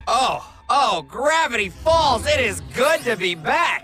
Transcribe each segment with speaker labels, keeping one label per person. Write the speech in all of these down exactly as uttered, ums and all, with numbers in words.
Speaker 1: Oh, oh, Gravity Falls, it is good to be back!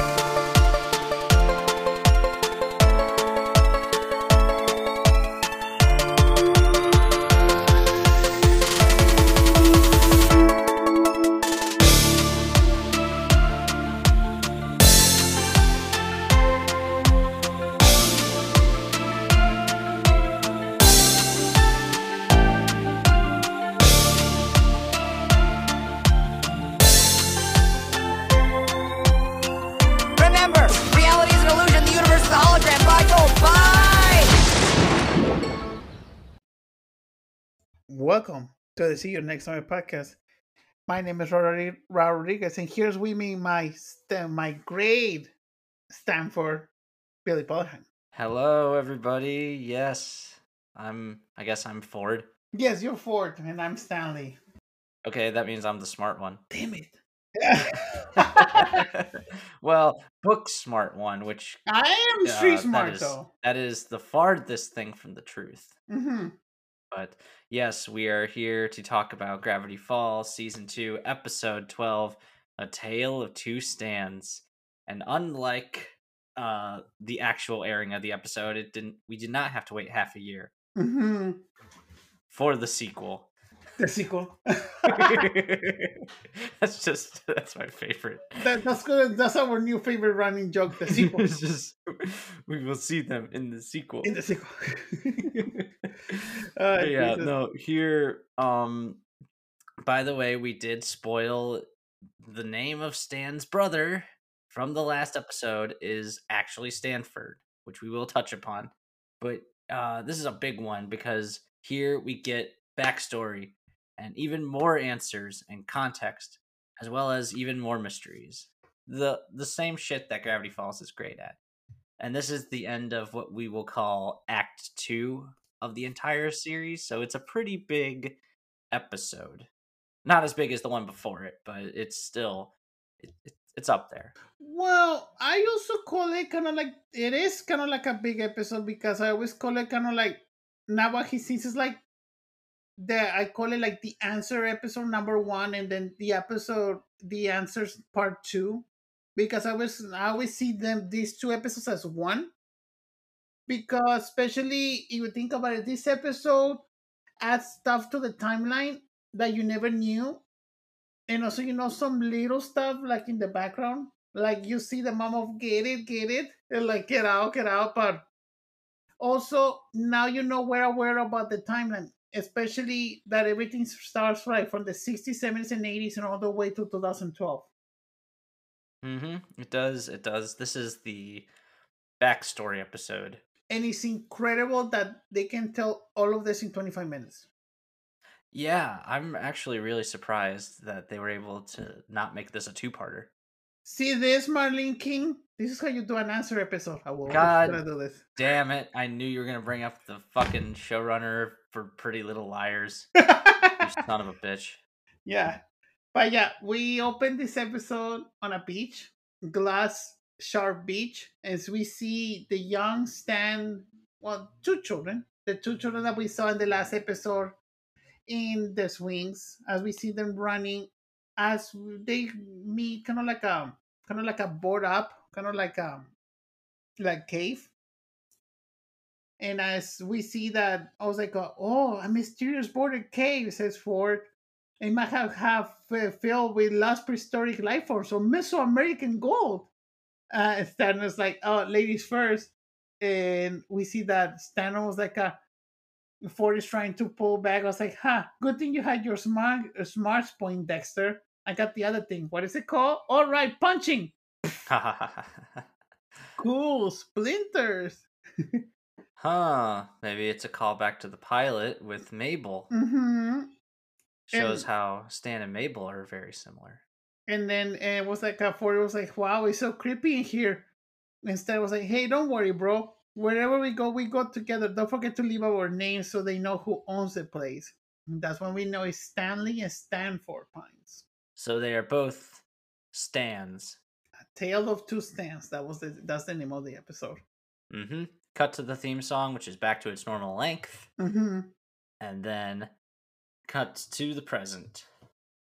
Speaker 2: Welcome to the See You Next Time podcast. My name is Raul Rodriguez, and here's with me my st- my great Stanford Billy Pollahan.
Speaker 3: Hello, everybody. Yes, I'm. I guess I'm Ford.
Speaker 2: Yes, you're Ford, and I'm Stanley.
Speaker 3: Okay, that means I'm the smart one.
Speaker 2: Damn it.
Speaker 3: Well, book smart one, which
Speaker 2: I am street
Speaker 3: uh,
Speaker 2: smart
Speaker 3: that is,
Speaker 2: though.
Speaker 3: That is the farthest thing from the truth.
Speaker 2: Mm-hmm.
Speaker 3: But yes, we are here to talk about Gravity Falls, Season two, Episode twelve, A Tale of Two Stands. And unlike uh, the actual airing of the episode, it didn't. We did not have to wait half a year
Speaker 2: Mm-hmm.
Speaker 3: for the sequel.
Speaker 2: The sequel.
Speaker 3: That's just that's my favorite.
Speaker 2: That, that's good. That's our new favorite running joke. The sequel.
Speaker 3: It's just we will see them in the sequel.
Speaker 2: In the sequel.
Speaker 3: uh, yeah, Jesus. No. Here, um, by the way, we did spoil the name of Stan's brother from the last episode is actually Stanford, which we will touch upon. But uh, this is a big one because here we get backstory and even more answers and context, as well as even more mysteries. The the same shit that Gravity Falls is great at. And this is the end of what we will call Act two of the entire series, so it's a pretty big episode. Not as big as the one before it, but it's still it, it, it's up there.
Speaker 2: Well, I also call it kind of like it is kind of like a big episode because I always call it kind of like now what he sees is like the I call it like the answer episode number one, and then the episode the answers part two, because I always I always see them these two episodes as one, because especially if you think about it, this episode adds stuff to the timeline that you never knew, and also you know some little stuff like in the background, like you see the mom of get it get it and like get out get out, but also now you know we're aware about the timeline, especially that everything starts right from the sixties, seventies, and eighties and all the way to twenty twelve.
Speaker 3: Mm-hmm. It does. It does. This is the backstory episode.
Speaker 2: And it's incredible that they can tell all of this in twenty-five minutes.
Speaker 3: Yeah, I'm actually really surprised that they were able to not make this a two-parter.
Speaker 2: See this, Marlene King? This is how you do an answer episode. I will
Speaker 3: God
Speaker 2: gonna do this.
Speaker 3: Damn it. I knew you were going to bring up the fucking showrunner for Pretty Little Liars. You son of a bitch.
Speaker 2: Yeah. But yeah, we opened this episode on a beach, Glass Shark Beach, as we see the young Stan, well, two children, the two children that we saw in the last episode in the swings, as we see them running, as they meet kind of like a kind of like a board up, kind of like a like cave. And as we see that, I was like, oh, a mysterious border cave, says Ford. It might have, have uh, filled with lost prehistoric life forms or Mesoamerican gold. Uh, Stan was like, oh, ladies first. And we see that Stan was like, a, Ford is trying to pull back. I was like, huh, good thing you had your smart, uh, smarts point, Dexter. I got the other thing. What is it called? All right, punching. Cool, splinters.
Speaker 3: Huh, maybe it's a callback to the pilot with Mabel.
Speaker 2: Mm-hmm.
Speaker 3: Shows
Speaker 2: and,
Speaker 3: how Stan and Mabel are very similar.
Speaker 2: And then it was like, a Ford was like, wow, it's so creepy in here. Instead, I was like, hey, don't worry, bro. Wherever we go, we go together. Don't forget to leave our names so they know who owns the place. And that's when we know it's Stanley and Stanford Pines.
Speaker 3: So they are both Stans.
Speaker 2: A Tale of Two Stans. That was the that's the name of the episode.
Speaker 3: Mm-hmm. Cut to the theme song, which is back to its normal length.
Speaker 2: Mm-hmm.
Speaker 3: And then cut to the present.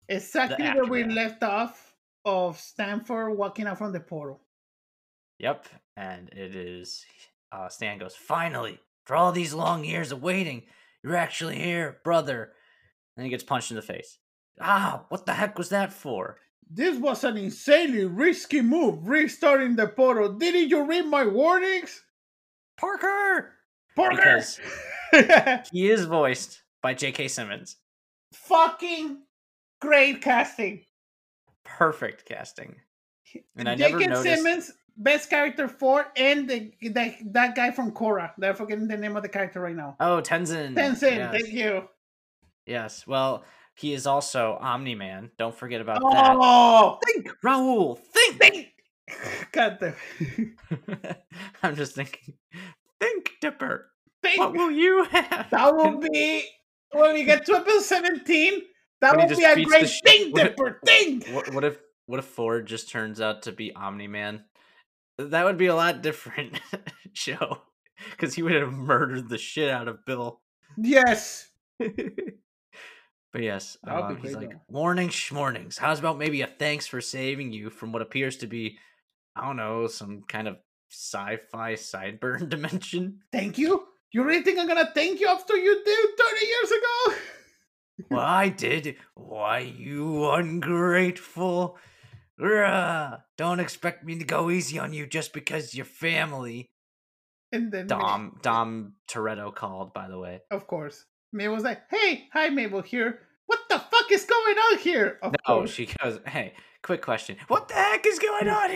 Speaker 2: Exactly where we
Speaker 3: aftermath.
Speaker 2: left off of Stanford walking out from the portal.
Speaker 3: Yep, and it is. Uh, Stan goes, finally, for all these long years of waiting, you're actually here, brother. And he gets punched in the face. Ah, what the heck was that for?
Speaker 2: This was an insanely risky move, restarting the portal. Didn't you read my warnings?
Speaker 3: Parker!
Speaker 2: Parker!
Speaker 3: Because he is voiced by J K. Simmons.
Speaker 2: Fucking great casting.
Speaker 3: Perfect casting. And I never
Speaker 2: J K.
Speaker 3: noticed.
Speaker 2: Simmons, best character for, and the, the that guy from Korra. I'm forgetting the name of the character right now.
Speaker 3: Oh, Tenzin.
Speaker 2: Tenzin,
Speaker 3: Yes.
Speaker 2: thank you.
Speaker 3: Yes. Well, he is also Omni-Man. Don't forget about
Speaker 2: Oh,
Speaker 3: that. Think, Raul. Think.
Speaker 2: think. God damn.
Speaker 3: I'm just thinking. Think, Dipper.
Speaker 2: Think.
Speaker 3: What will you have?
Speaker 2: That will be when we get to episode seventeen. That
Speaker 3: When he
Speaker 2: will
Speaker 3: just
Speaker 2: be a
Speaker 3: beats
Speaker 2: great
Speaker 3: the sh-
Speaker 2: thing,
Speaker 3: what-
Speaker 2: Dipper. Think.
Speaker 3: What, what if what if Ford just turns out to be Omni-Man? That would be a lot different show because he would have murdered the shit out of Bill.
Speaker 2: Yes.
Speaker 3: But yes,
Speaker 2: That would be
Speaker 3: um, he's
Speaker 2: great,
Speaker 3: like,
Speaker 2: though.
Speaker 3: morning schmornings. How's about maybe a thanks for saving you from what appears to be, I don't know, some kind of sci-fi sideburn dimension?
Speaker 2: Thank you. You really think I'm gonna thank you after you did thirty years ago?
Speaker 3: Well, I did. Why, you ungrateful. Ugh, don't expect me to go easy on you just because you're family.
Speaker 2: And then
Speaker 3: Dom Dom Toretto called, by the way.
Speaker 2: Of course. Mabel was like, hey, hi, Mabel here. What the fuck is going on here? Of
Speaker 3: No,
Speaker 2: course.
Speaker 3: she goes, hey, quick question. What the heck is going on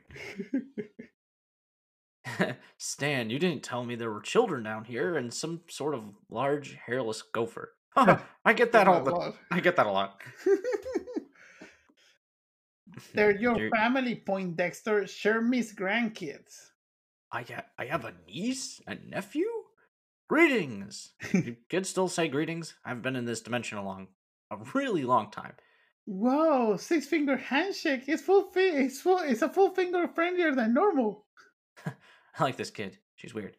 Speaker 3: here? Stan, you didn't tell me there were children down here and some sort of large hairless gopher. I get that all the, I get that a lot.
Speaker 2: They're your
Speaker 3: You're-
Speaker 2: family, Poindexter. Shermie's grandkids.
Speaker 3: I ha- I have a niece and nephew? Greetings. Do kids still say greetings? I've been in this dimension a long, a really long time.
Speaker 2: Whoa, six finger handshake. It's full fi- it's full it's a full finger friendlier than normal.
Speaker 3: I like this kid. She's weird.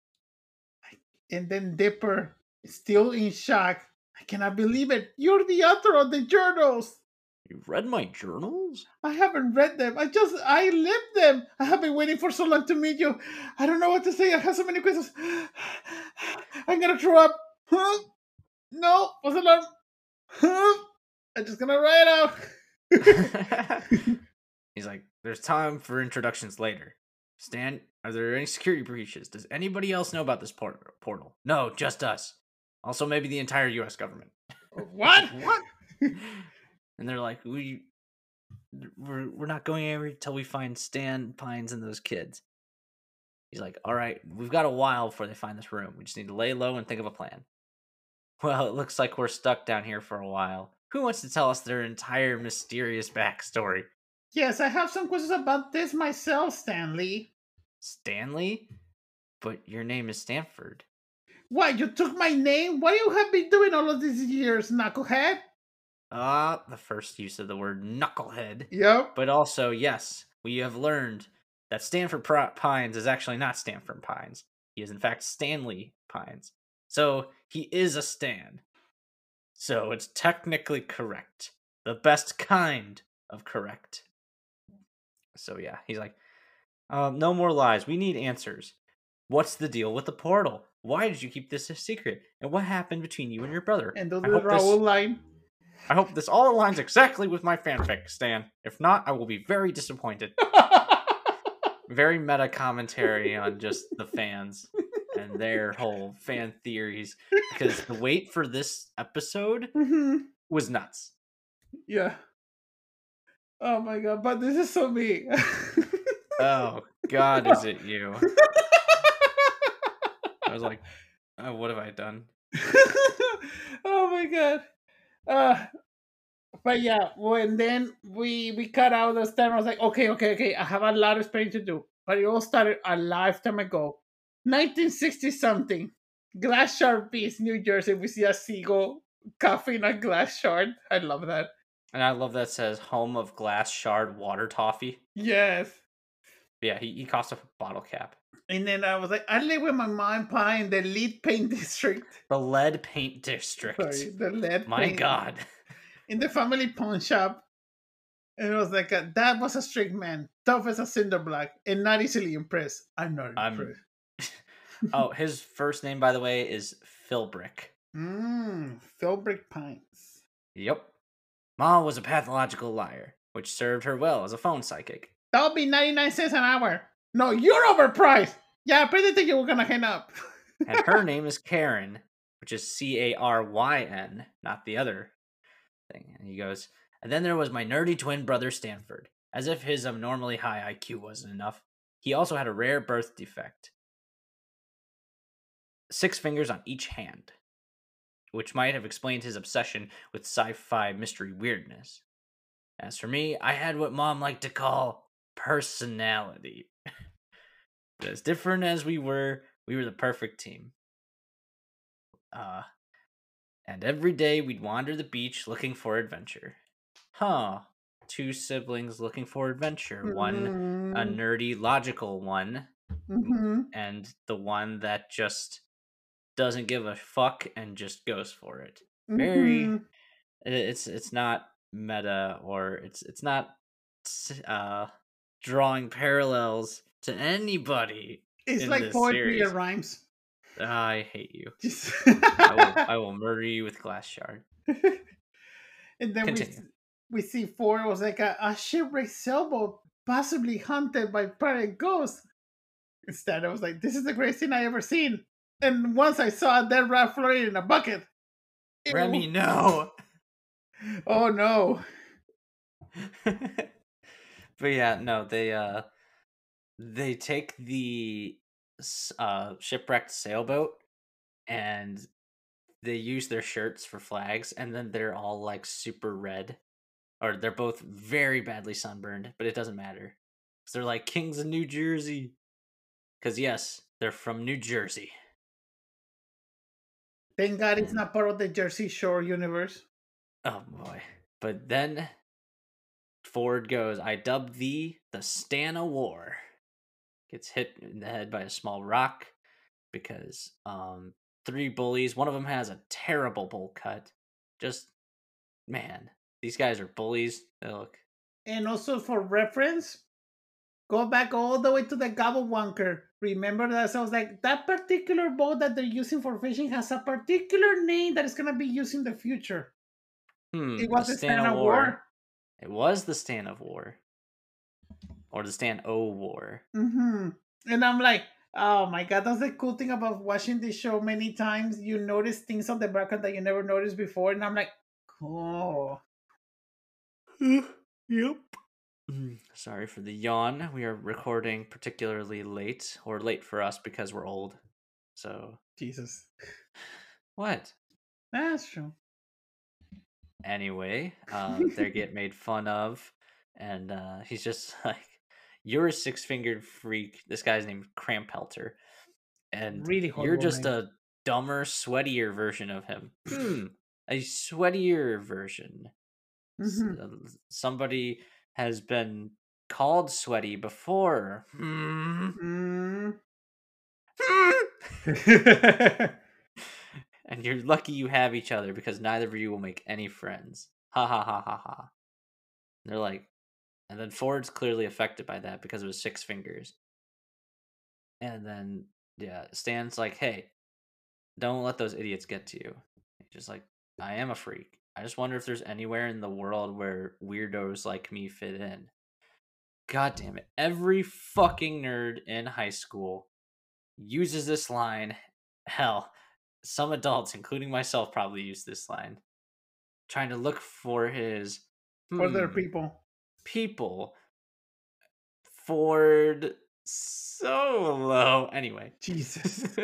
Speaker 2: And then Dipper is still in shock. I cannot believe it. You're the author of the journals.
Speaker 3: You've read my journals?
Speaker 2: I haven't read them. I just, I lived them. I have been waiting for so long to meet you. I don't know what to say. I have so many questions. I'm gonna throw up. Huh? No, was alarm. Huh? I'm just gonna write out.
Speaker 3: He's like, there's time for introductions later. Stan, are there any security breaches? Does anybody else know about this port- portal? No, just us. Also, maybe the entire U S government.
Speaker 2: What?
Speaker 3: What? And they're like, we, we're we're not going anywhere until we find Stan Pines and those kids. He's like, all right, we've got a while before they find this room. We just need to lay low and think of a plan. Well, it looks like we're stuck down here for a while. Who wants to tell us their entire mysterious backstory?
Speaker 2: Yes, I have some questions about this myself, Stanley.
Speaker 3: Stanley? But your name is Stanford.
Speaker 2: What, you took my name? What you have been doing all of these years, knucklehead?
Speaker 3: Ah, the first use of the word knucklehead.
Speaker 2: Yep.
Speaker 3: But also, yes, we have learned that Stanford Pri- Pines is actually not Stanford Pines. He is, in fact, Stanley Pines. So, he is a Stan. So, it's technically correct. The best kind of correct. So, yeah, he's like, um, no more lies. We need answers. What's the deal with the portal? Why did you keep this a secret? And what happened between you and your brother?
Speaker 2: And do
Speaker 3: I
Speaker 2: the
Speaker 3: hope this-
Speaker 2: Raul line.
Speaker 3: I hope this all aligns exactly with my fanfic, Stan. If not, I will be very disappointed. Very meta commentary on just the fans and their whole fan theories. Because the wait for this episode
Speaker 2: Mhm.
Speaker 3: was nuts.
Speaker 2: Yeah. Oh my god, but this is so me.
Speaker 3: Oh, God, is it you? I was like, oh, what have I done?
Speaker 2: Oh my god. Uh, but yeah, when then we we cut out the stand, I was like, okay, okay, okay, I have a lot of explaining to do. But it all started a lifetime ago. nineteen sixty something. Glass Shard Beach, New Jersey. We see a seagull coughing a glass shard. I love that.
Speaker 3: And I love that it says home of glass shard water toffee.
Speaker 2: Yes.
Speaker 3: Yeah, he, he cost a bottle cap.
Speaker 2: And then I was like, I live with my mom and pa in the lead paint district.
Speaker 3: The lead paint district.
Speaker 2: Sorry, the lead
Speaker 3: My
Speaker 2: paint.
Speaker 3: God.
Speaker 2: in the family pawn shop. And it was like, a, that was a strict man, tough as a cinder block, and not easily impressed. I'm not
Speaker 3: I'm.
Speaker 2: impressed.
Speaker 3: Oh, his first name, by the way, is Philbrick.
Speaker 2: Mmm, Philbrick Pines.
Speaker 3: Yep. Ma was a pathological liar, which served her well as a phone psychic.
Speaker 2: That'll be ninety-nine cents an hour. No, you're overpriced. Yeah, I pretty think you were gonna hang up.
Speaker 3: And her name is Karen, which is C A R Y N, not the other thing. And he goes, and then there was my nerdy twin brother Stanford. As if his abnormally high I Q wasn't enough, he also had a rare birth defect. Six fingers on each hand, which might have explained his obsession with sci-fi mystery weirdness. As for me, I had what Mom liked to call personality. But as different as we were, we were the perfect team. Uh, and every day we'd wander the beach looking for adventure. Huh. Two siblings looking for adventure. One, a nerdy, logical one,
Speaker 2: Mm-hmm.
Speaker 3: and the one that just doesn't give a fuck and just goes for it. Very,
Speaker 2: Mm-hmm.
Speaker 3: it's it's not meta, or it's it's not uh drawing parallels to anybody.
Speaker 2: It's
Speaker 3: in
Speaker 2: like
Speaker 3: this
Speaker 2: poetry
Speaker 3: series.
Speaker 2: and rhymes.
Speaker 3: I hate you.
Speaker 2: Just-
Speaker 3: I will I will murder you with glass shard.
Speaker 2: and then we,
Speaker 3: Continue.
Speaker 2: we see Ford was like a, a shipwrecked sailboat, possibly haunted by pirate ghosts. Instead, I was like, this is the greatest thing I ever seen. And once I saw a dead rat floating in a bucket. Ew.
Speaker 3: Remy, no.
Speaker 2: Oh no.
Speaker 3: But yeah, no, they uh they take the s- uh shipwrecked sailboat and they use their shirts for flags, and then they're all like super red, or they're both very badly sunburned, but it doesn't matter because they're like kings of New Jersey. Because yes, they're from New Jersey.
Speaker 2: Thank God it's
Speaker 3: And-
Speaker 2: not part of the Jersey Shore universe.
Speaker 3: Oh boy. But then Ford goes, I dubbed thee the Stan of War. Gets hit in the head by a small rock because um three bullies, one of them has a terrible bowl cut. Just, man, these guys are bullies. They look.
Speaker 2: And also for reference, go back all the way to the Gobblewonker. Remember that? So I was like, that particular boat that they're using for fishing has a particular name that is going to be used in the future.
Speaker 3: Hmm.
Speaker 2: It was
Speaker 3: the
Speaker 2: the
Speaker 3: Stan
Speaker 2: Stan
Speaker 3: of
Speaker 2: of
Speaker 3: War.
Speaker 2: War.
Speaker 3: It was the Stan of War. Or the Stan O War.
Speaker 2: Mm-hmm. And I'm like, oh my God, that's the cool thing about watching this show many times. You notice things on the background that you never noticed before. And I'm like, cool.
Speaker 3: Yep. Mm, Sorry for the yawn. We are recording particularly late, or late for us because we're old. So,
Speaker 2: Jesus.
Speaker 3: what?
Speaker 2: That's true.
Speaker 3: Anyway, uh, they get made fun of, and uh, he's just like, "You're a six-fingered freak." This guy's named Krampelter, and
Speaker 2: Really
Speaker 3: you're
Speaker 2: horrible
Speaker 3: just
Speaker 2: name.
Speaker 3: a dumber, sweatier version of him. Hmm, a sweatier version. S-
Speaker 2: Mhm.
Speaker 3: uh, Somebody has been called sweaty before. Hmm.
Speaker 2: Mm.
Speaker 3: And you're lucky you have each other because neither of you will make any friends. Ha ha ha ha ha. And they're like, and then Ford's clearly affected by that because of his six fingers. And then, yeah, Stan's like, hey, don't let those idiots get to you. He's just like, I am a freak. I just wonder if there's anywhere in the world where weirdos like me fit in. God damn it. Every fucking nerd in high school uses this line. Hell, some adults, including myself, probably use this line. Trying to look for his
Speaker 2: Other
Speaker 3: hmm,
Speaker 2: people.
Speaker 3: people. Ford Solo. Anyway.
Speaker 2: Jesus.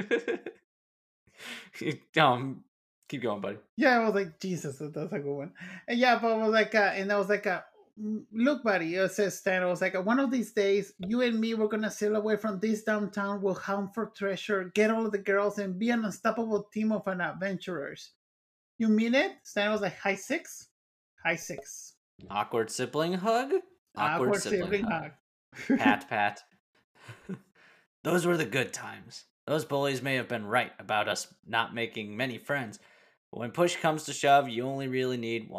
Speaker 3: um, keep going, buddy.
Speaker 2: Yeah, I was like, Jesus, that- that's a good one. And yeah, but I was like, uh, and I was like, uh, "Mm, look, buddy, it says Stan. I was like, one of these days, you and me, we're gonna sail away from this downtown. We'll hunt for treasure, get all of the girls, and be an unstoppable team of an adventurers. You mean it? Stan was like, high six, high six.
Speaker 3: Awkward sibling hug. Awkward, sibling, hug. Pat, pat. Those were the good times. Those bullies may have been right about us not making many friends, but when push comes to shove, you only really need one.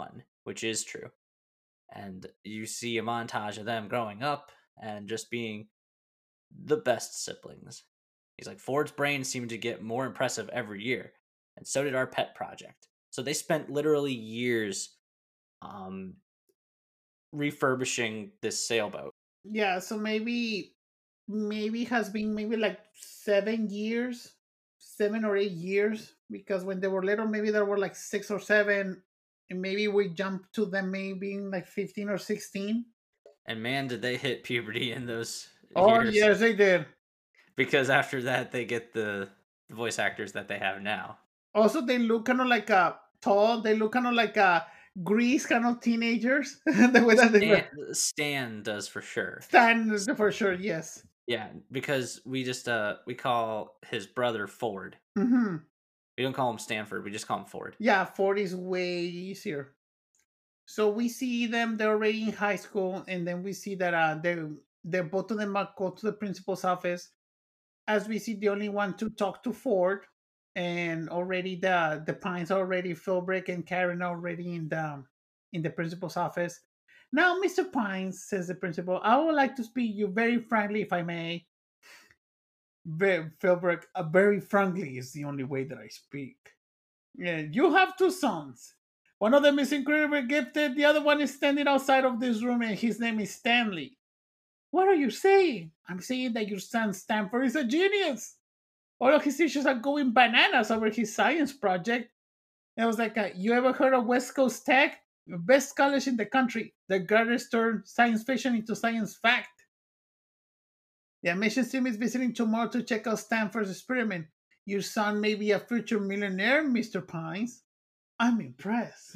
Speaker 3: which is true. And you see a montage of them growing up and just being the best siblings. He's like, Ford's brain seemed to get more impressive every year, and so did our pet project. So they spent literally years um, refurbishing this sailboat.
Speaker 2: Yeah, so maybe maybe has been maybe like seven years, seven or eight years, because when they were little, maybe there were like six or seven, and maybe we jumped to them maybe in like fifteen or sixteen.
Speaker 3: And man, did they hit puberty in those
Speaker 2: Oh
Speaker 3: years.
Speaker 2: yes, they did.
Speaker 3: Because after that, they get the voice actors that they have now.
Speaker 2: Also, they look kind of like a tall. They look kind of like a Grease kind of teenagers. The way that they
Speaker 3: Stan,
Speaker 2: look.
Speaker 3: Stan does for sure.
Speaker 2: Stan for sure, yes.
Speaker 3: Yeah, because we just uh we call his brother Ford.
Speaker 2: Hmm.
Speaker 3: We don't call him Stanford. We just call him Ford.
Speaker 2: Yeah, Ford is way easier. So we see them; they're already in high school, and then we see that uh, they they both of them go to the principal's office. As we see, the only one to talk to Ford, and already the the Pines are already Philbrick and Karen are already in the in the principal's office. Now, Mister Pines, says the principal, I would like to speak you very frankly, if I may. Very, Philbrick, uh, very frankly is the only way that I speak. Yeah, you have two sons. One of them is incredibly gifted. The other one is standing outside of this room, and his name is Stanley. What are you saying? I'm saying that your son Stanford is a genius. All of his teachers are going bananas over his science project. And I was like, uh, you ever heard of West Coast Tech? The best college in the country. The Garters turned science fiction into science fact. The admissions team is visiting tomorrow to check out Stanford's experiment. Your son may be a future millionaire, Mister Pines. I'm impressed.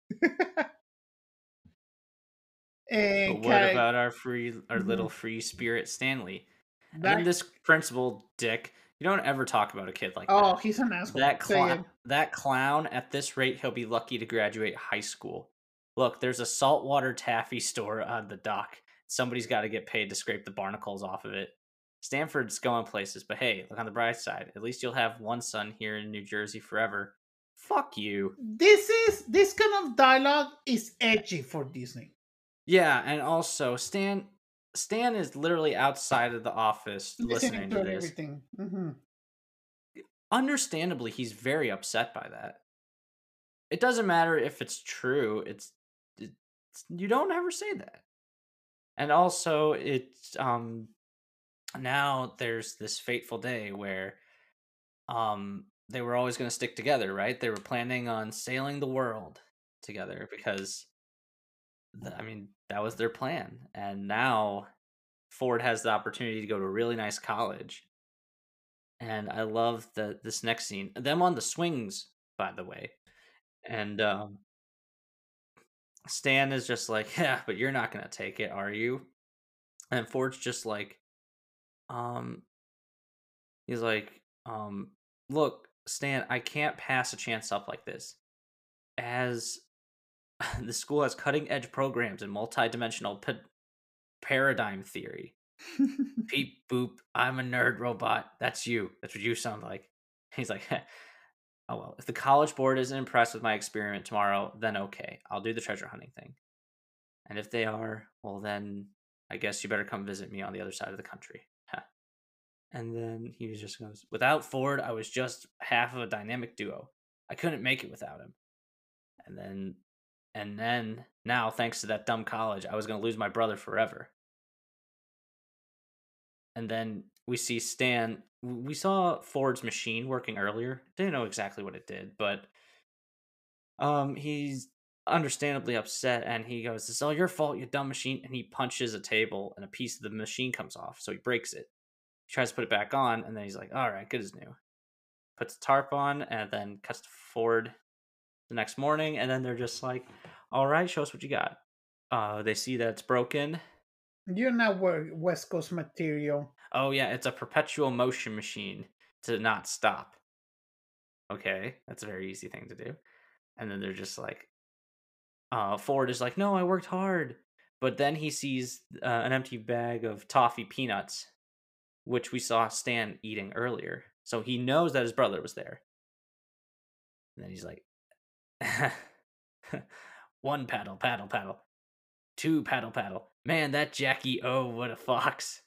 Speaker 3: But
Speaker 2: And
Speaker 3: what
Speaker 2: Ka-
Speaker 3: about our free, our
Speaker 2: Mhm.
Speaker 3: little free spirit Stanley? And
Speaker 2: that-
Speaker 3: then this principal dick. You don't ever talk about a kid like
Speaker 2: oh,
Speaker 3: that.
Speaker 2: he's an asshole.
Speaker 3: That
Speaker 2: Say
Speaker 3: clown,
Speaker 2: it.
Speaker 3: that clown. At this rate, he'll be lucky to graduate high school. Look, there's a saltwater taffy store on the dock. Somebody's got to get paid to scrape the barnacles off of it. Stanford's going places, but hey, look on the bright side. At least you'll have one son here in New Jersey forever. Fuck you.
Speaker 2: This is this kind of dialogue is edgy for Disney.
Speaker 3: Yeah, and also Stan Stan is literally outside of the office listening, to this.
Speaker 2: everything. Mhm.
Speaker 3: Understandably, he's very upset by that. It doesn't matter if it's true. It's, it's you don't ever say that. And also, it's um now there's this fateful day where um they were always going to stick together, right? They were planning on sailing the world together because th- I mean, that was their plan. And now Ford has the opportunity to go to a really nice college. And I love the this next scene. Them on the swings, by the way. And um Stan is just like, yeah, but you're not gonna take it, are you? And Ford's just like, um, he's like, um, look, Stan, I can't pass a chance up like this. As the school has cutting edge programs in multidimensional pa- paradigm theory. Beep boop, I'm a nerd robot. That's you. That's what you sound like. He's like, oh well, if the college board isn't impressed with my experiment tomorrow, then okay, I'll do the treasure hunting thing. And if they are, well then I guess you better come visit me on the other side of the country. And then he just goes, without Ford, I was just half of a dynamic duo. I couldn't make it without him. And then, and then, now, thanks to that dumb college, I was going to lose my brother forever. And then we see Stan. We saw Ford's machine working earlier. Didn't know exactly what it did, but um, he's understandably upset, and he goes, "It's all your fault, you dumb machine." And he punches a table, and a piece of the machine comes off, so he breaks it. He tries to put it back on, and then he's like, "All right, good as new." Puts the tarp on, and then cuts to Ford the next morning, and then they're just like, "All right, show us what you got." Uh, they see that it's broken.
Speaker 2: You're not wor- West Coast material.
Speaker 3: Oh yeah, it's a perpetual motion machine to not stop. Okay, that's a very easy thing to do. And then they're just like, uh, Ford is like, no, I worked hard. But then he sees uh, an empty bag of toffee peanuts, which we saw Stan eating earlier. So he knows that his brother was there. And then he's like, One paddle, paddle, paddle. Two paddle, paddle. Man, that Jackie O, what a fox.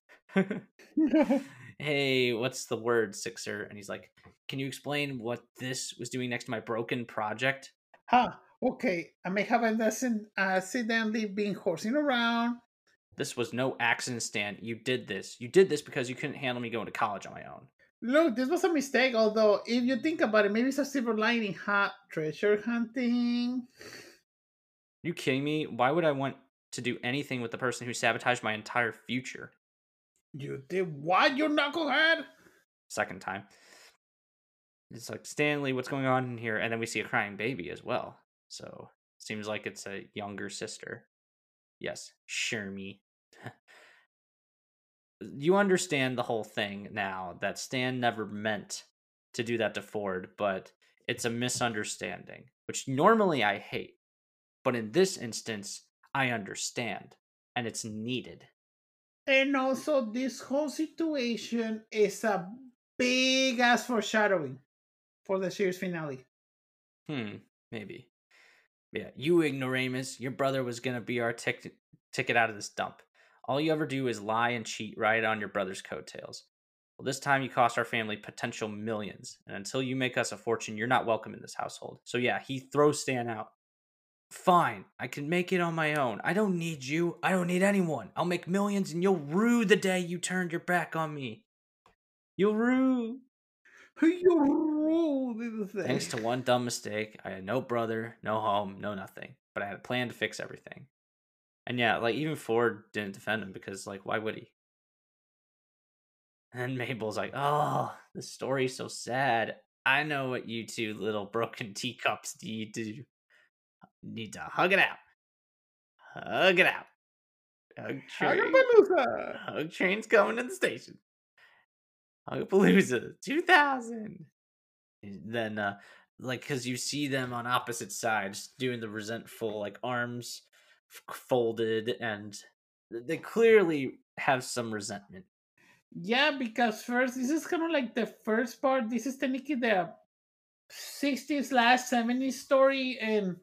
Speaker 3: Hey, what's the word, Sixer? And he's like, can you explain what this was doing next to my broken project?
Speaker 2: Huh. Okay. I may have accident- accidentally been horsing around.
Speaker 3: This was no accident, Stan. You did this. You did this because you couldn't handle me going to college on my own.
Speaker 2: Look, this was a mistake, although if you think about it, maybe it's a silver lining, huh? Treasure hunting.
Speaker 3: You kidding me? Why would I want to do anything with the person who sabotaged my entire future?
Speaker 2: You did what, you knucklehead?
Speaker 3: Second time. It's like, Stanley, what's going on in here? And then we see a crying baby as well. So seems like it's a younger sister. Yes, Shermie. You understand the whole thing now that Stan never meant to do that to Ford, but it's a misunderstanding, which normally I hate. But in this instance, I understand, and it's needed.
Speaker 2: And also, this whole situation is a big ass foreshadowing for the series finale.
Speaker 3: Hmm, maybe. Yeah, you ignoramus, your brother was gonna be our tic- ticket out of this dump. All you ever do is lie and cheat right on your brother's coattails. Well, this time you cost our family potential millions, and until you make us a fortune, you're not welcome in this household. So yeah, he throws Stan out. Fine, I can make it on my own. I don't need you. I don't need anyone. I'll make millions and you'll rue the day you turned your back on me. You'll rue.
Speaker 2: You rule, did they?
Speaker 3: Thanks to one dumb mistake, I had no brother, no home, no nothing. But I had a plan to fix everything. And yeah, like, even Ford didn't defend him because, like, why would he? And Mabel's like, oh, the story's so sad. I know what you two little broken teacups need to do. Need to hug it out. Hug it out. Hug train.
Speaker 2: Hugapalooza!
Speaker 3: Hug train's coming to the station. Hugapalooza two thousand. Then, uh, like, because you see them on opposite sides doing the resentful, like, arms f- folded, and they clearly have some resentment.
Speaker 2: Yeah, because first, this is kind of like the first part. This is technically the sixties slash seventies story, and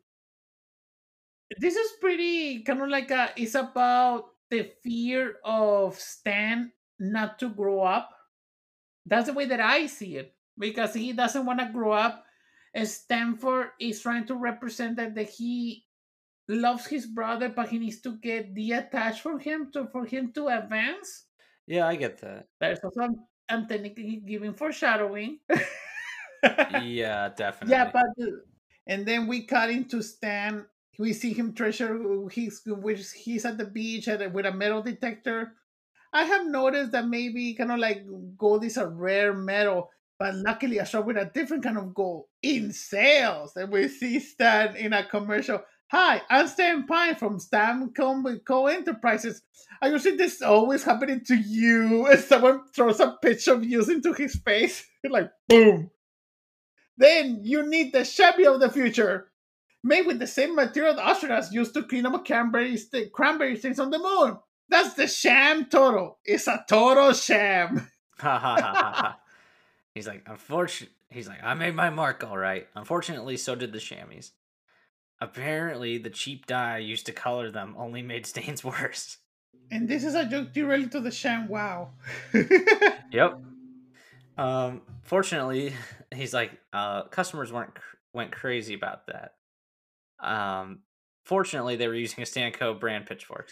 Speaker 2: this is pretty kind of like a. It's about the fear of Stan not to grow up. That's the way that I see it because he doesn't want to grow up. And Stanford is trying to represent that, that he loves his brother, but he needs to get detached from him to for him to advance.
Speaker 3: Yeah, I get that.
Speaker 2: There's also I'm, I'm technically giving foreshadowing.
Speaker 3: Yeah, definitely.
Speaker 2: Yeah, but uh, and then we cut into Stan. We see him treasure. He's which he's at the beach at, with a metal detector. I have noticed that maybe kind of like gold is a rare metal, but luckily I shot with a different kind of gold in sales. And we see Stan in a commercial. Hi, I'm Stan Pine from Stan Co Co Enterprises. Are you see this always happening to you? And someone throws a picture of you into his face. Like, boom. Then you need the Chevy of the future, made with the same material the astronauts used to clean up cranberry, st- cranberry stains on the moon. That's the sham total. It's a total sham.
Speaker 3: Ha ha ha ha ha. He's like, unfortunately, he's like, I made my mark all right. Unfortunately, so did the chamois. Apparently, the cheap dye used to color them only made stains worse.
Speaker 2: And this is a joke directly to the sham. Wow.
Speaker 3: Yep. Um. Fortunately, he's like, uh, customers weren't cr- went crazy about that. Um. Fortunately, they were using a Stanco brand pitchforks.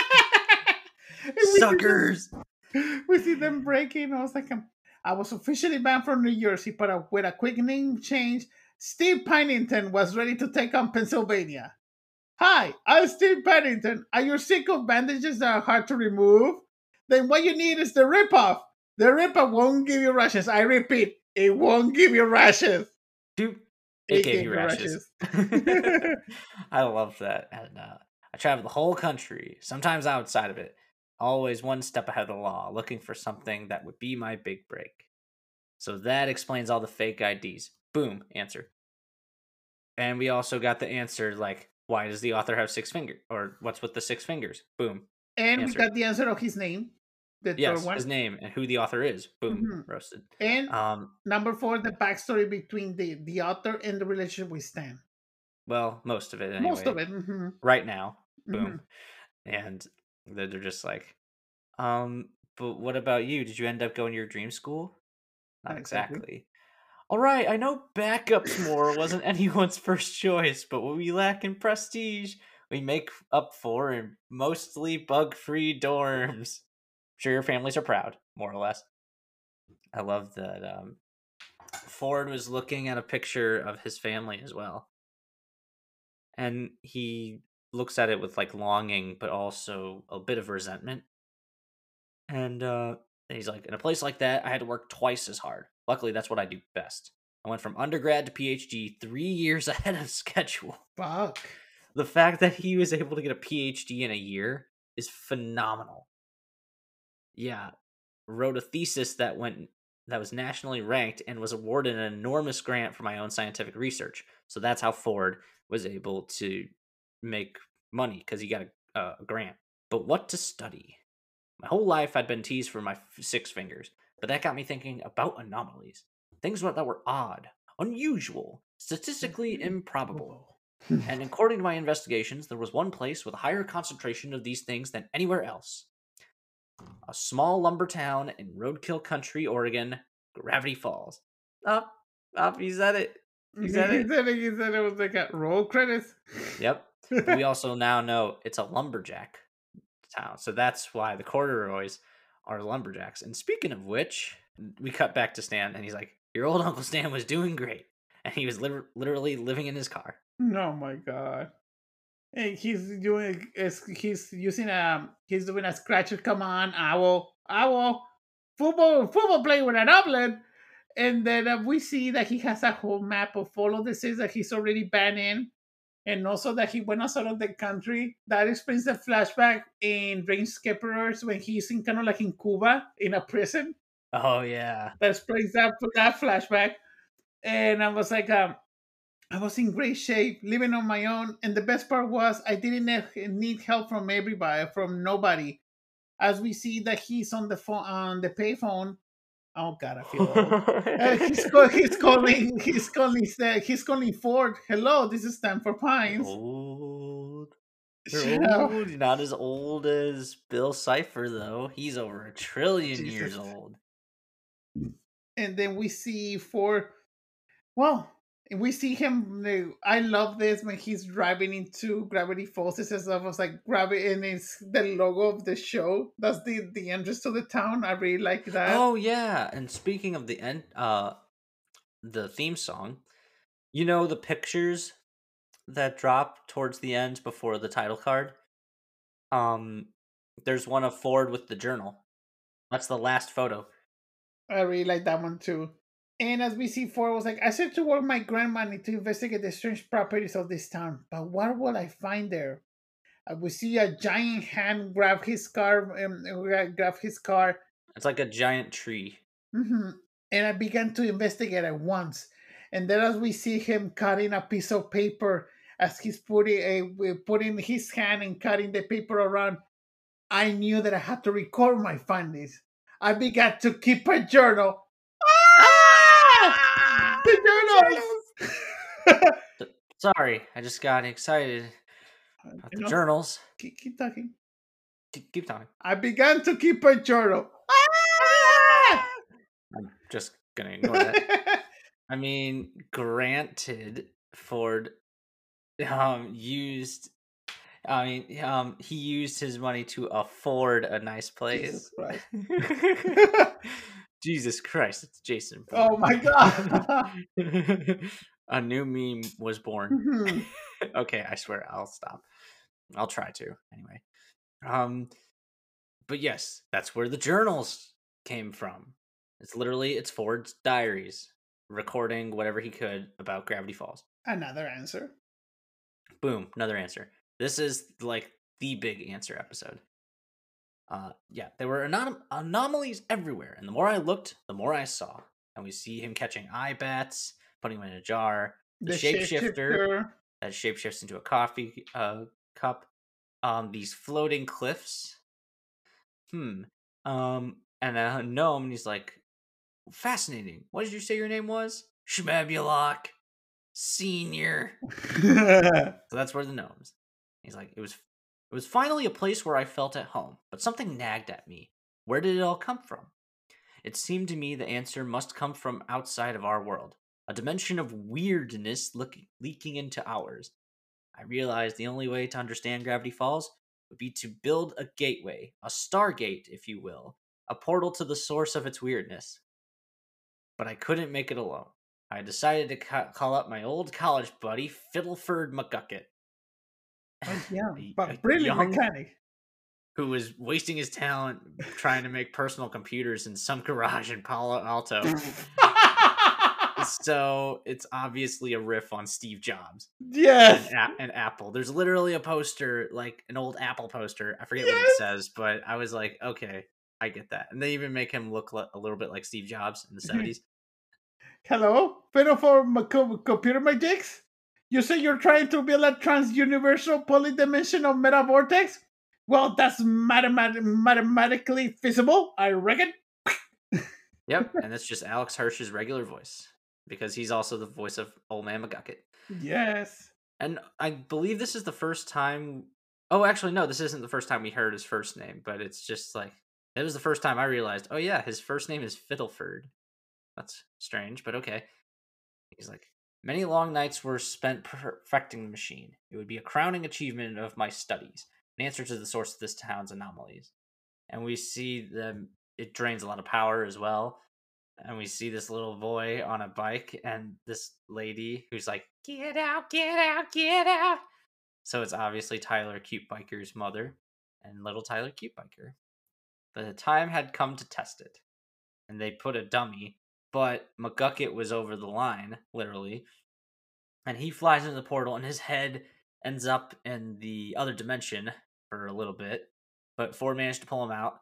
Speaker 2: we
Speaker 3: Suckers.
Speaker 2: See them, we see them breaking. I was like, um, I was officially banned from New Jersey, but uh, with a quick name change, Steve Pennington was ready to take on Pennsylvania. Hi, I'm Steve Pennington. Are you sick of bandages that are hard to remove? Then what you need is the ripoff. The ripoff won't give you rashes. I repeat, it won't give you rashes.
Speaker 3: Dude,
Speaker 2: It
Speaker 3: it gave
Speaker 2: gave
Speaker 3: you
Speaker 2: you
Speaker 3: rashes. I love that. And uh, I travel the whole country, sometimes outside of it, always one step ahead of the law, looking for something that would be my big break. So that explains all the fake I Ds. Boom, answer. And we also got the answer, like, why does the author have six fingers? Or what's with the six fingers? Boom.
Speaker 2: And
Speaker 3: Answer.
Speaker 2: we got the answer of his name. The
Speaker 3: Yes,
Speaker 2: third one.
Speaker 3: his name and who the author is. Boom,
Speaker 2: Mhm.
Speaker 3: roasted.
Speaker 2: And
Speaker 3: Um,
Speaker 2: number four, the backstory between the, the author and the relationship with Stan.
Speaker 3: Well, most of it anyway.
Speaker 2: Most of it. Mm-hmm.
Speaker 3: Right now.
Speaker 2: Mm-hmm.
Speaker 3: Boom. And they're they're just like, um, but what about you? Did you end up going to your dream school? Not
Speaker 2: Exactly.
Speaker 3: exactly. All right, I know backups more wasn't anyone's first choice, but what we lack in prestige, we make up for in mostly bug-free dorms. Sure, your families are proud, more or less. I love that um, Ford was looking at a picture of his family as well. And he looks at it with like longing, but also a bit of resentment. And uh, he's like, in a place like that, I had to work twice as hard. Luckily, that's what I do best. I went from undergrad to PhD three years ahead of schedule.
Speaker 2: Fuck.
Speaker 3: The fact that he was able to get a PhD in a year is phenomenal. Yeah, wrote a thesis that went that was nationally ranked and was awarded an enormous grant for my own scientific research. So that's how Ford was able to make money, because he got a, a grant. But what to study? My whole life I'd been teased for my f- six fingers, but that got me thinking about anomalies. Things that were odd, unusual, statistically improbable. And according to my investigations, there was one place with a higher concentration of these things than anywhere else. A small lumber town in Roadkill Country, Oregon, Gravity Falls. Up, up, he said it. He said
Speaker 2: he
Speaker 3: it.
Speaker 2: said it. He said it was like a roll credits.
Speaker 3: Yep. But we also now know it's a lumberjack town. So that's why the corduroys are lumberjacks. And speaking of which, we cut back to Stan, and he's like, your old Uncle Stan was doing great. And he was lit- literally living in his car.
Speaker 2: Oh my god. Hey, he's doing is he's using a he's doing a scratcher command, owl, owl, football, football playing with an omelet. And then uh, we see that he has a whole map of all of the cities that he's already banned in, and also that he went outside of the country. That explains the flashback in Range Skipperers when he's in kind of like in Cuba in a prison.
Speaker 3: Oh, yeah.
Speaker 2: That explains that that flashback. And I was like, um, I was in great shape, living on my own, and the best part was I didn't ne- need help from everybody, from nobody. As we see that he's on the phone, on the payphone. Oh God, I feel old. Uh, he's, call, he's calling. He's calling. Uh, he's calling Ford. Hello, this is Stanford Pines.
Speaker 3: Old. They're
Speaker 2: So,
Speaker 3: old. Not as old as Bill Cipher, though. He's over a trillion
Speaker 2: Jesus.
Speaker 3: years old.
Speaker 2: And then we see Ford. Well, we see him. I love this when he's driving into Gravity Falls. It's as if it's like gravity, and it's the logo of the show. That's the the entrance to the town. I really like that.
Speaker 3: Oh, yeah. And speaking of the end, uh, the theme song, you know the pictures that drop towards the end before the title card? Um, there's one of Ford with the journal. That's the last photo.
Speaker 2: I really like that one too. And as we see, Ford was like, I said to work my grant money to investigate the strange properties of this town, but what will I find there? Uh, we see a giant hand grab his car, um, grab his car.
Speaker 3: It's like a giant tree.
Speaker 2: Mm-hmm. And I began to investigate at once. And then as we see him cutting a piece of paper, as he's putting a putting his hand and cutting the paper around, I knew that I had to record my findings. I began to keep a journal. Ah! The journals!
Speaker 3: Sorry, I just got excited about
Speaker 2: You
Speaker 3: the
Speaker 2: know,
Speaker 3: journals.
Speaker 2: keep, keep talking.
Speaker 3: Keep, keep talking.
Speaker 2: I began to keep a journal. Ah!
Speaker 3: I'm just gonna ignore that. I mean, granted, Ford um used. I mean, um, he used his money to afford a nice place.
Speaker 2: Jesus Christ.
Speaker 3: Jesus Christ, it's Jason Bourne.
Speaker 2: Oh my God.
Speaker 3: A new meme was born.
Speaker 2: Mhm.
Speaker 3: Okay, I swear I'll stop. I'll try to anyway. Um, but yes, that's where the journals came from. It's literally it's Ford's diaries recording whatever he could about Gravity Falls.
Speaker 2: Another answer.
Speaker 3: Boom, another answer. This is like the big answer episode. Uh, yeah, there were anom- anomalies everywhere, and the more I looked, the more I saw. And we see him catching eye bats, putting them in a jar. The,
Speaker 2: The
Speaker 3: shapeshifter
Speaker 2: shapeshifter.
Speaker 3: that shapeshifts into a coffee uh, cup. Um, these floating cliffs. Hmm. Um, and a gnome, and he's like, fascinating. What did you say your name was? Schmabulok. Senior. So that's where the gnomes. He's like, it was it was finally a place where I felt at home, but something nagged at me. Where did it all come from? It seemed to me the answer must come from outside of our world, a dimension of weirdness look, leaking into ours. I realized the only way to understand Gravity Falls would be to build a gateway, a stargate, if you will, a portal to the source of its weirdness. But I couldn't make it alone. I decided to ca- call up my old college buddy, Fiddleford McGucket.
Speaker 2: Oh, yeah,
Speaker 3: A-
Speaker 2: but
Speaker 3: a
Speaker 2: brilliant
Speaker 3: young-
Speaker 2: mechanic.
Speaker 3: Who was wasting his talent trying to make personal computers in some garage in Palo Alto. So it's obviously a riff on Steve Jobs
Speaker 2: Yes.
Speaker 3: and, A- and Apple. There's literally a poster, like an old Apple poster. I forget what it
Speaker 2: Yes.
Speaker 3: says, but I was like, okay, I get that. And they even make him look li- a little bit like Steve Jobs in the seventies.
Speaker 2: Hello, pero for my co- computer magics, you say you're trying to build a trans-universal polydimensional meta vortex? Well, that's mathemat- mathematically feasible, I reckon.
Speaker 3: Yep, and that's just Alex Hirsch's regular voice because he's also the voice of Old Man McGucket.
Speaker 2: Yes.
Speaker 3: And I believe this is the first time. Oh, actually, no, this isn't the first time we heard his first name, but it's just like it was the first time I realized. Oh yeah, his first name is Fiddleford. That's strange, but okay. He's like, many long nights were spent perfecting the machine. It would be a crowning achievement of my studies, an answer to the source of this town's anomalies. And we see the it drains a lot of power as well. And we see this little boy on a bike and this lady who's like, get out, get out, get out. So it's obviously Tyler Cute Biker's mother and little Tyler Cute Biker. The time had come to test it. And they put a dummy, but McGucket was over the line, literally. And he flies into the portal and his head ends up in the other dimension for a little bit. But Ford managed to pull him out.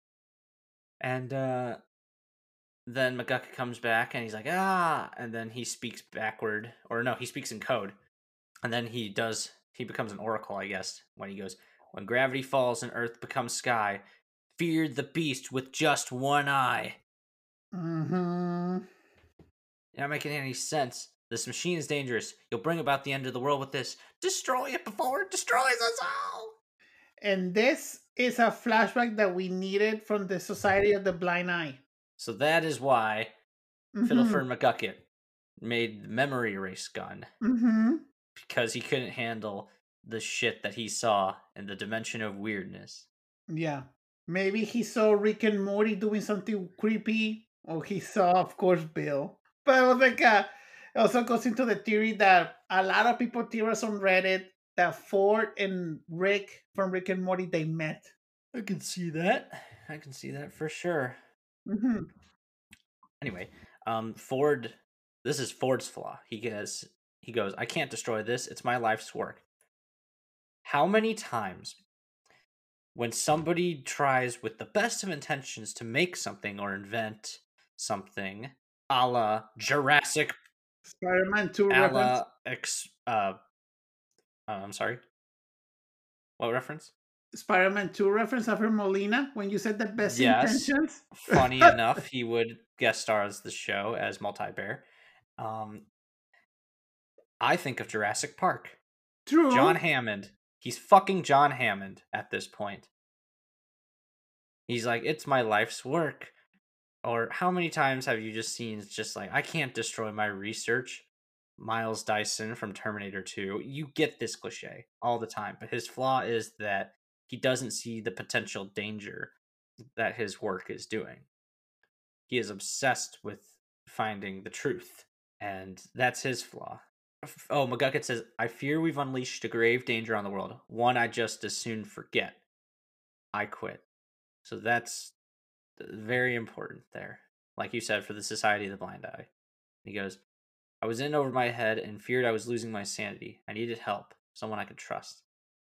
Speaker 3: And uh, then McGucket comes back and he's like, ah, and then he speaks backward, or no, he speaks in code. And then he does, he becomes an oracle, I guess, when he goes, when gravity falls and earth becomes sky, feared the beast with just one eye.
Speaker 2: Mm-hmm.
Speaker 3: Not making any sense. This machine is dangerous. You'll bring about the end of the world with this. Destroy it before it destroys us all.
Speaker 2: And this is a flashback that we needed from the Society of the Blind Eye.
Speaker 3: So that is why
Speaker 2: Mhm.
Speaker 3: Fiddleford McGucket made the memory erase gun.
Speaker 2: Mm-hmm.
Speaker 3: Because he couldn't handle the shit that he saw in the dimension of weirdness.
Speaker 2: Yeah. Maybe he saw Rick and Morty doing something creepy, or he saw, of course, Bill. But it was like, uh, it also goes into the theory that a lot of people theorize on Reddit that Ford and Rick from Rick and Morty, they met.
Speaker 3: I can see that. I can see that for sure.
Speaker 2: Mm-hmm.
Speaker 3: Anyway, um, Ford, this is Ford's flaw. He goes, he goes, I can't destroy this. It's my life's work. How many times when somebody tries with the best of intentions to make something or invent something, a la Jurassic,
Speaker 2: Spider-Man two
Speaker 3: a
Speaker 2: reference.
Speaker 3: la, ex, uh, uh, I'm sorry, what reference?
Speaker 2: Spider-Man two reference after Molina when you said the best
Speaker 3: Yes.
Speaker 2: intentions.
Speaker 3: Funny enough, he would guest star as the show as Multi-Bear. Um, I think of Jurassic Park.
Speaker 2: True.
Speaker 3: John Hammond. He's fucking John Hammond at this point. He's like, it's my life's work. Or how many times have you just seen it's just like, I can't destroy my research? Miles Dyson from Terminator two. You get this cliche all the time, but his flaw is that he doesn't see the potential danger that his work is doing. He is obsessed with finding the truth, and that's his flaw. Oh, McGucket says, I fear we've unleashed a grave danger on the world, one I just as soon forget. I quit. So that's very important there. Like you said, for the Society of the Blind Eye. He goes, I was in over my head and feared I was losing my sanity. I needed help, someone I could trust.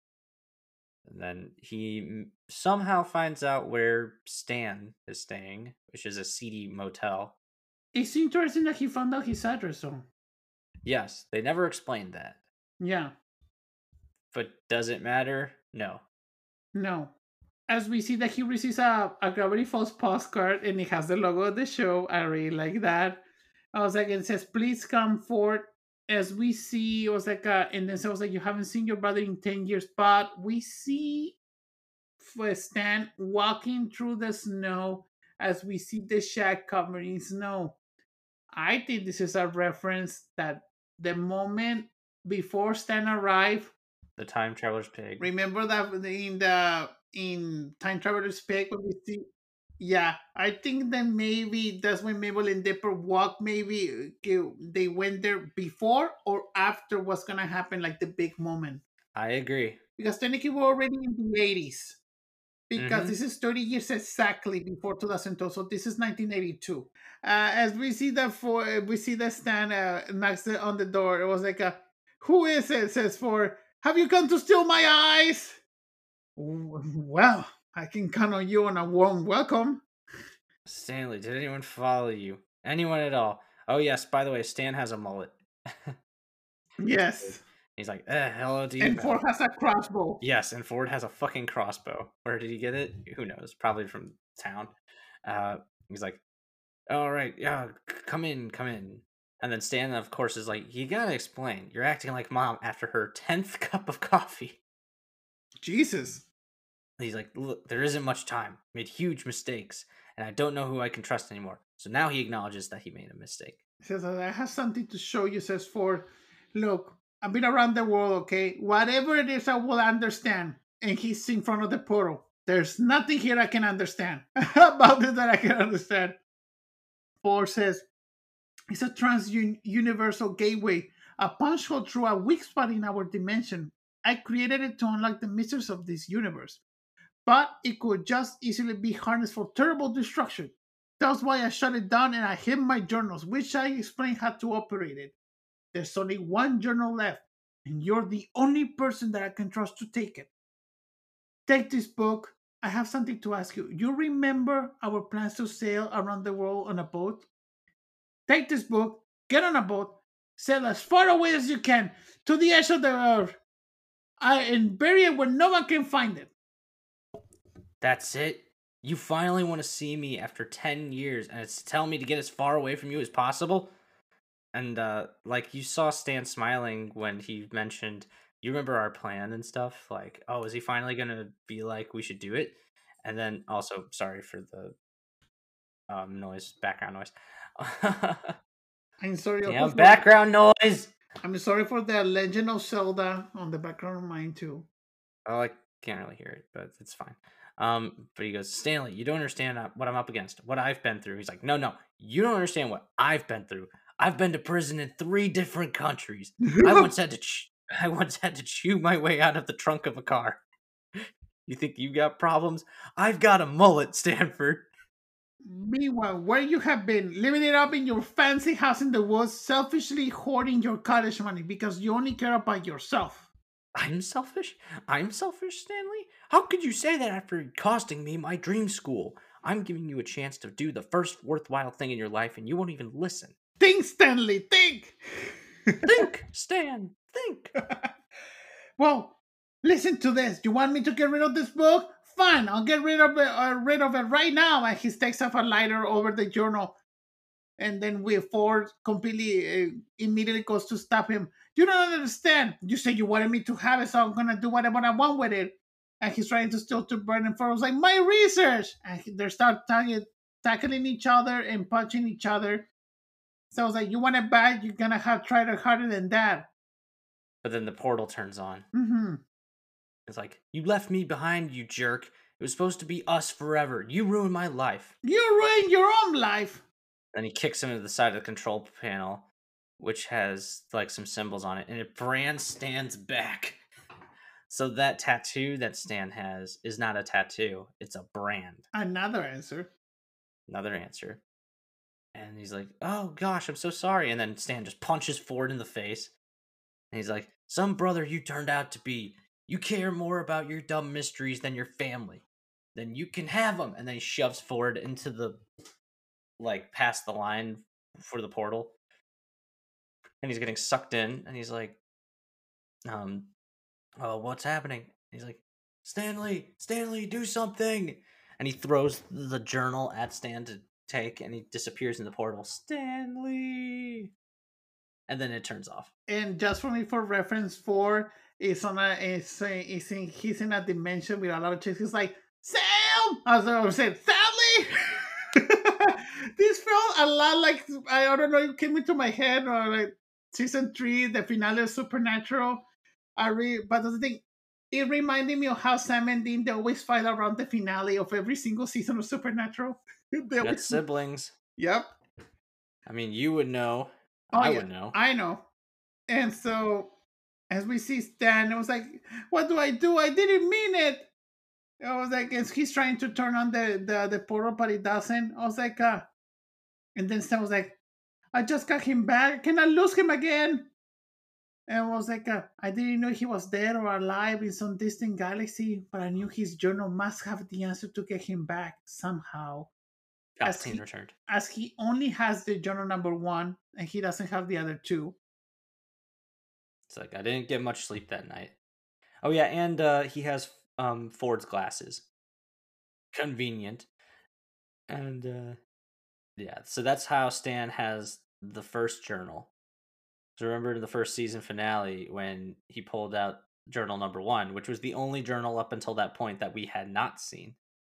Speaker 3: And then he somehow finds out where Stan is staying, which is a seedy motel.
Speaker 2: It's interesting that he found out his address, though.
Speaker 3: Yes, they never explained that.
Speaker 2: Yeah.
Speaker 3: But does it matter? No.
Speaker 2: No. As we see that he receives a, a Gravity Falls postcard and it has the logo of the show. I really like that. I was like, it says, please come forward as we see, it was like, uh, and then so it was like, you haven't seen your brother in ten years, but we see Stan walking through the snow as we see the shack covered in snow. I think this is a reference that the moment before Stan arrived,
Speaker 3: The time traveler's pig.
Speaker 2: remember that in the in Time Traveler's Pig when we see, yeah, I think that maybe that's when Mabel and Dipper walk. Maybe uh, they went there before or after what's gonna happen, like the big moment.
Speaker 3: I agree.
Speaker 2: Because technically we're already in the eighties. Because
Speaker 3: Mhm.
Speaker 2: this is thirty years exactly before two thousand two, so this is nineteen eighty-two. Uh, as we see that for we see that Stan uh, knocks it on the door. It was like a, who is it? Says for, have you come to steal my eyes? Well, I can count on you on a warm welcome.
Speaker 3: Stanley, did anyone follow you? Anyone at all? Oh yes, by the way, Stan has a mullet.
Speaker 2: Yes,
Speaker 3: He's like, eh, hello to you,
Speaker 2: and
Speaker 3: pal.
Speaker 2: Ford has a crossbow.
Speaker 3: Yes, and Ford has a fucking crossbow. Where did he get it? Who knows? Probably from town. Uh, he's like, all right, yeah, c- come in, come in. And then Stan, of course, is like, you gotta explain. You're acting like mom after her tenth cup of coffee.
Speaker 2: Jesus.
Speaker 3: He's like, look, there isn't much time. Made huge mistakes, and I don't know who I can trust anymore. So now he acknowledges that he made a mistake.
Speaker 2: Says, I have something to show you, says Ford. Look, I've been around the world, okay? Whatever it is, I will understand. And he's in front of the portal. There's nothing here I can understand about it that I can understand. Ford says, it's a trans-universal gateway, a punch hole through a weak spot in our dimension. I created it to unlock the mysteries of this universe. But it could just easily be harnessed for terrible destruction. That's why I shut it down and I hid my journals, which I explained how to operate it. There's only one journal left, and you're the only person that I can trust to take it. Take this book. I have something to ask you. You remember our plans to sail around the world on a boat? Take this book, get on a boat, sail as far away as you can to the edge of the earth, I, and bury it where no one can find it.
Speaker 3: That's it? You finally want to see me after ten years, and it's telling me to get as far away from you as possible? And, uh, like, you saw Stan smiling when he mentioned, you remember our plan and stuff? Like, oh, is he finally gonna be like, we should do it? And then, also, sorry for the um, noise, background noise.
Speaker 2: I'm sorry.
Speaker 3: Damn,
Speaker 2: also-
Speaker 3: background noise!
Speaker 2: I'm sorry for the Legend of Zelda on the background of mine too.
Speaker 3: Oh, I can't really hear it, but it's fine. Um, but he goes, Stanley, you don't understand uh, what I'm up against, what I've been through. He's like, no, no, you don't understand what I've been through. I've been to prison in three different countries. I once had to, ch- I once had to chew my way out of the trunk of a car. You think you got problems? I've got a mullet, Stanford.
Speaker 2: Meanwhile, where you have been, living it up in your fancy house in the woods, selfishly hoarding your cottage money because you only care about yourself.
Speaker 3: I'm selfish? I'm selfish, Stanley? How could you say that after costing me my dream school? I'm giving you a chance to do the first worthwhile thing in your life, and you won't even listen.
Speaker 2: Think, Stanley, think!
Speaker 3: Think, Stan, think.
Speaker 2: Well, listen to this. You want me to get rid of this book? Fine, I'll get rid of it, uh, rid of it right now. And he takes off a lighter over the journal. And then we Ford completely uh, immediately goes to stop him. You don't understand. You said you wanted me to have it, so I'm gonna do whatever I want with it. And he's trying to still to burn him. Ford was like, my research, and he- they start tackling, tackling each other and punching each other. So I was like, you want it bad? You're gonna have tried it harder than that.
Speaker 3: But then the portal turns on.
Speaker 2: Mm-hmm.
Speaker 3: It's like, you left me behind, you jerk. It was supposed to be us forever. You ruined my life.
Speaker 2: You ruined your own life.
Speaker 3: Then he kicks him to the side of the control panel, which has like some symbols on it, and it brands Stan's back. So that tattoo that Stan has is not a tattoo; it's a brand.
Speaker 2: Another answer.
Speaker 3: Another answer. And he's like, "Oh gosh, I'm so sorry." And then Stan just punches Ford in the face, and he's like, "Some brother you turned out to be. You care more about your dumb mysteries than your family. Then you can have them." And then he shoves Ford into the like past the line for the portal, and he's getting sucked in, and he's like, um oh, what's happening? He's like, Stanley, Stanley, do something. And he throws the journal at Stan to take, and he disappears in the portal. Stanley. and then it turns off.
Speaker 2: And just for me, for reference, four is on a is, a- is in, he's in a dimension with a lot of chicks. He's like, Sam! As I was saying, Sally! This felt a lot like, I don't know, it came into my head, or like season three, the finale of Supernatural. I re- but the thing, it reminded me of how Sam and Dean, they always fight around the finale of every single season of Supernatural. They
Speaker 3: That's
Speaker 2: always,
Speaker 3: siblings.
Speaker 2: yep.
Speaker 3: I mean, you would know.
Speaker 2: Oh,
Speaker 3: I
Speaker 2: yeah,
Speaker 3: would know.
Speaker 2: I know. And so, as we see Stan, it was like, what do I do? I didn't mean it. I was like, as he's trying to turn on the, the, the portal, but he doesn't. I was like, uh, and then Stan was like, I just got him back. Can I lose him again? And I was like, uh, I didn't know he was dead or alive in some distant galaxy, but I knew his journal must have the answer to get him back somehow. As
Speaker 3: Palpatine
Speaker 2: he,
Speaker 3: returned.
Speaker 2: as he only has the journal number one, and he doesn't have the other two.
Speaker 3: It's like I didn't get much sleep that night. Oh yeah, and uh, he has um Ford's glasses. Convenient. And uh, yeah, so that's how Stan has the first journal. So remember in the first season finale when he pulled out journal number one, which was the only journal up until that point that we had not seen.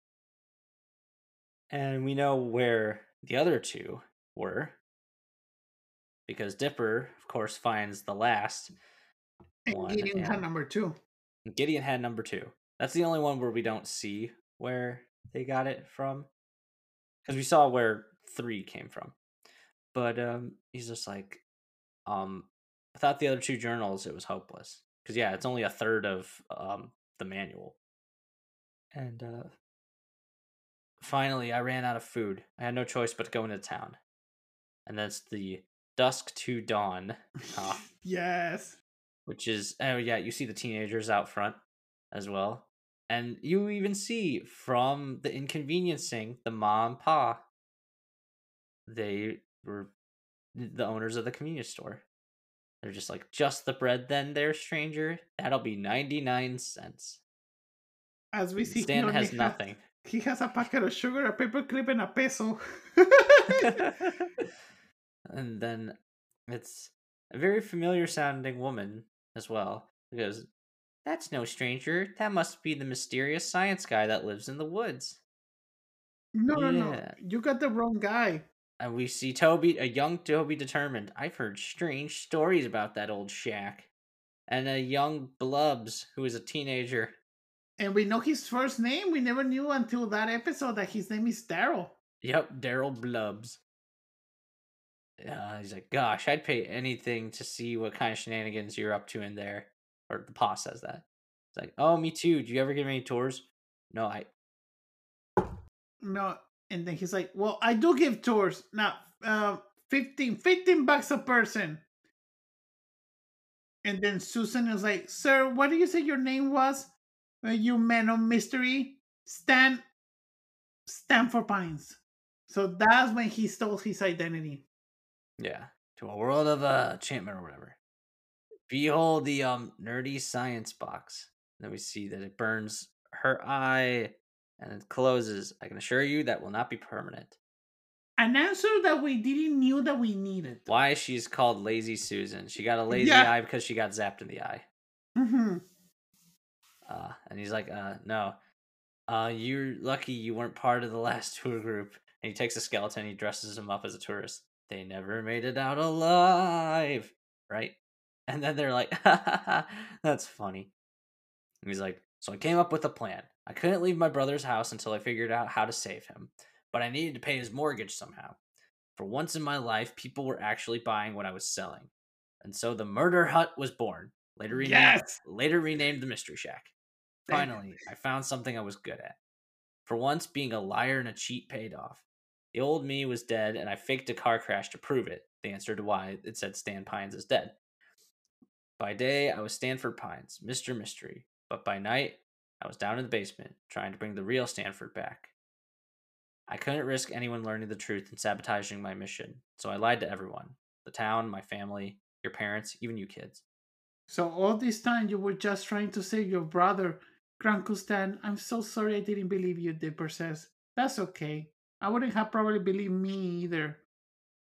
Speaker 3: And we know where the other two were. Because Dipper, of course, finds the last
Speaker 2: And
Speaker 3: one.
Speaker 2: Gideon had
Speaker 3: and
Speaker 2: number two.
Speaker 3: Gideon had number two. That's the only one where we don't see where they got it from. Because we saw where three came from. But um, he's just like, um, without the other two journals, it was hopeless. Because, yeah, it's only a third of um, the manual. And uh, finally, I ran out of food. I had no choice but to go into town. And that's the dusk to dawn. Uh,
Speaker 2: Yes.
Speaker 3: which is, oh, yeah, you see the teenagers out front as well. And you even see from the inconveniencing, the mom and pa, they were the owners of the convenience store. They're just like, just the bread then there, stranger? That'll be ninety-nine cents.
Speaker 2: As we
Speaker 3: And
Speaker 2: see,
Speaker 3: Stan
Speaker 2: he only
Speaker 3: has nothing.
Speaker 2: He has a packet of sugar, a paperclip, and a peso.
Speaker 3: And then it's a very familiar sounding woman as well. Because that's no stranger. That must be the mysterious science guy that lives in the woods.
Speaker 2: No, no, no.
Speaker 3: Yeah.
Speaker 2: You got the wrong guy.
Speaker 3: And we see Toby, a young Toby determined. I've heard strange stories about that old shack. And a young Blubs, who is a teenager.
Speaker 2: And we know his first name. We never knew until that episode that his name is Daryl.
Speaker 3: Yep, Daryl Blubs. Uh, he's like, gosh, I'd pay anything to see what kind of shenanigans you're up to in there. Or the pa says that. It's like, oh, me too. Do you ever give any tours? No, I...
Speaker 2: No. And then he's like, well, I do give tours. Now, uh, fifteen, fifteen bucks a person. And then Susan is like, sir, what do you say your name was? Uh, you man of mystery. Stan. Stanford Pines. So that's when he stole his identity.
Speaker 3: Yeah. To a world of uh, enchantment or whatever. Behold the um nerdy science box. Then we see that it burns her eye and it closes. I can assure you that will not be permanent.
Speaker 2: An answer that we didn't knew that we needed.
Speaker 3: Why she's called Lazy Susan. She got a lazy
Speaker 2: Yeah.
Speaker 3: eye because she got zapped in the eye.
Speaker 2: Mm-hmm.
Speaker 3: Uh, and he's like, uh, no. Uh, you're lucky you weren't part of the last tour group. And he takes a skeleton, he dresses him up as a tourist. They never made it out alive. Right? And then they're like, ha ha ha, that's funny. And he's like, so I came up with a plan. I couldn't leave my brother's house until I figured out how to save him. But I needed to pay his mortgage somehow. For once in my life, people were actually buying what I was selling. And so the Murder Hut was born. Later renamed,
Speaker 2: Yes!
Speaker 3: later renamed the Mystery Shack. Finally, I found something I was good at. For once, being a liar and a cheat paid off. The old me was dead, and I faked a car crash to prove it. The answer to why it said Stan Pines is dead. By day, I was Stanford Pines, Mister Mystery. But by night, I was down in the basement, trying to bring the real Stanford back. I couldn't risk anyone learning the truth and sabotaging my mission, so I lied to everyone. The town, my family, your parents, even you kids.
Speaker 2: So all this time you were just trying to save your brother. Grandpa Stan, I'm so sorry I didn't believe you, Dipper says. That's okay. I wouldn't have probably believed me either.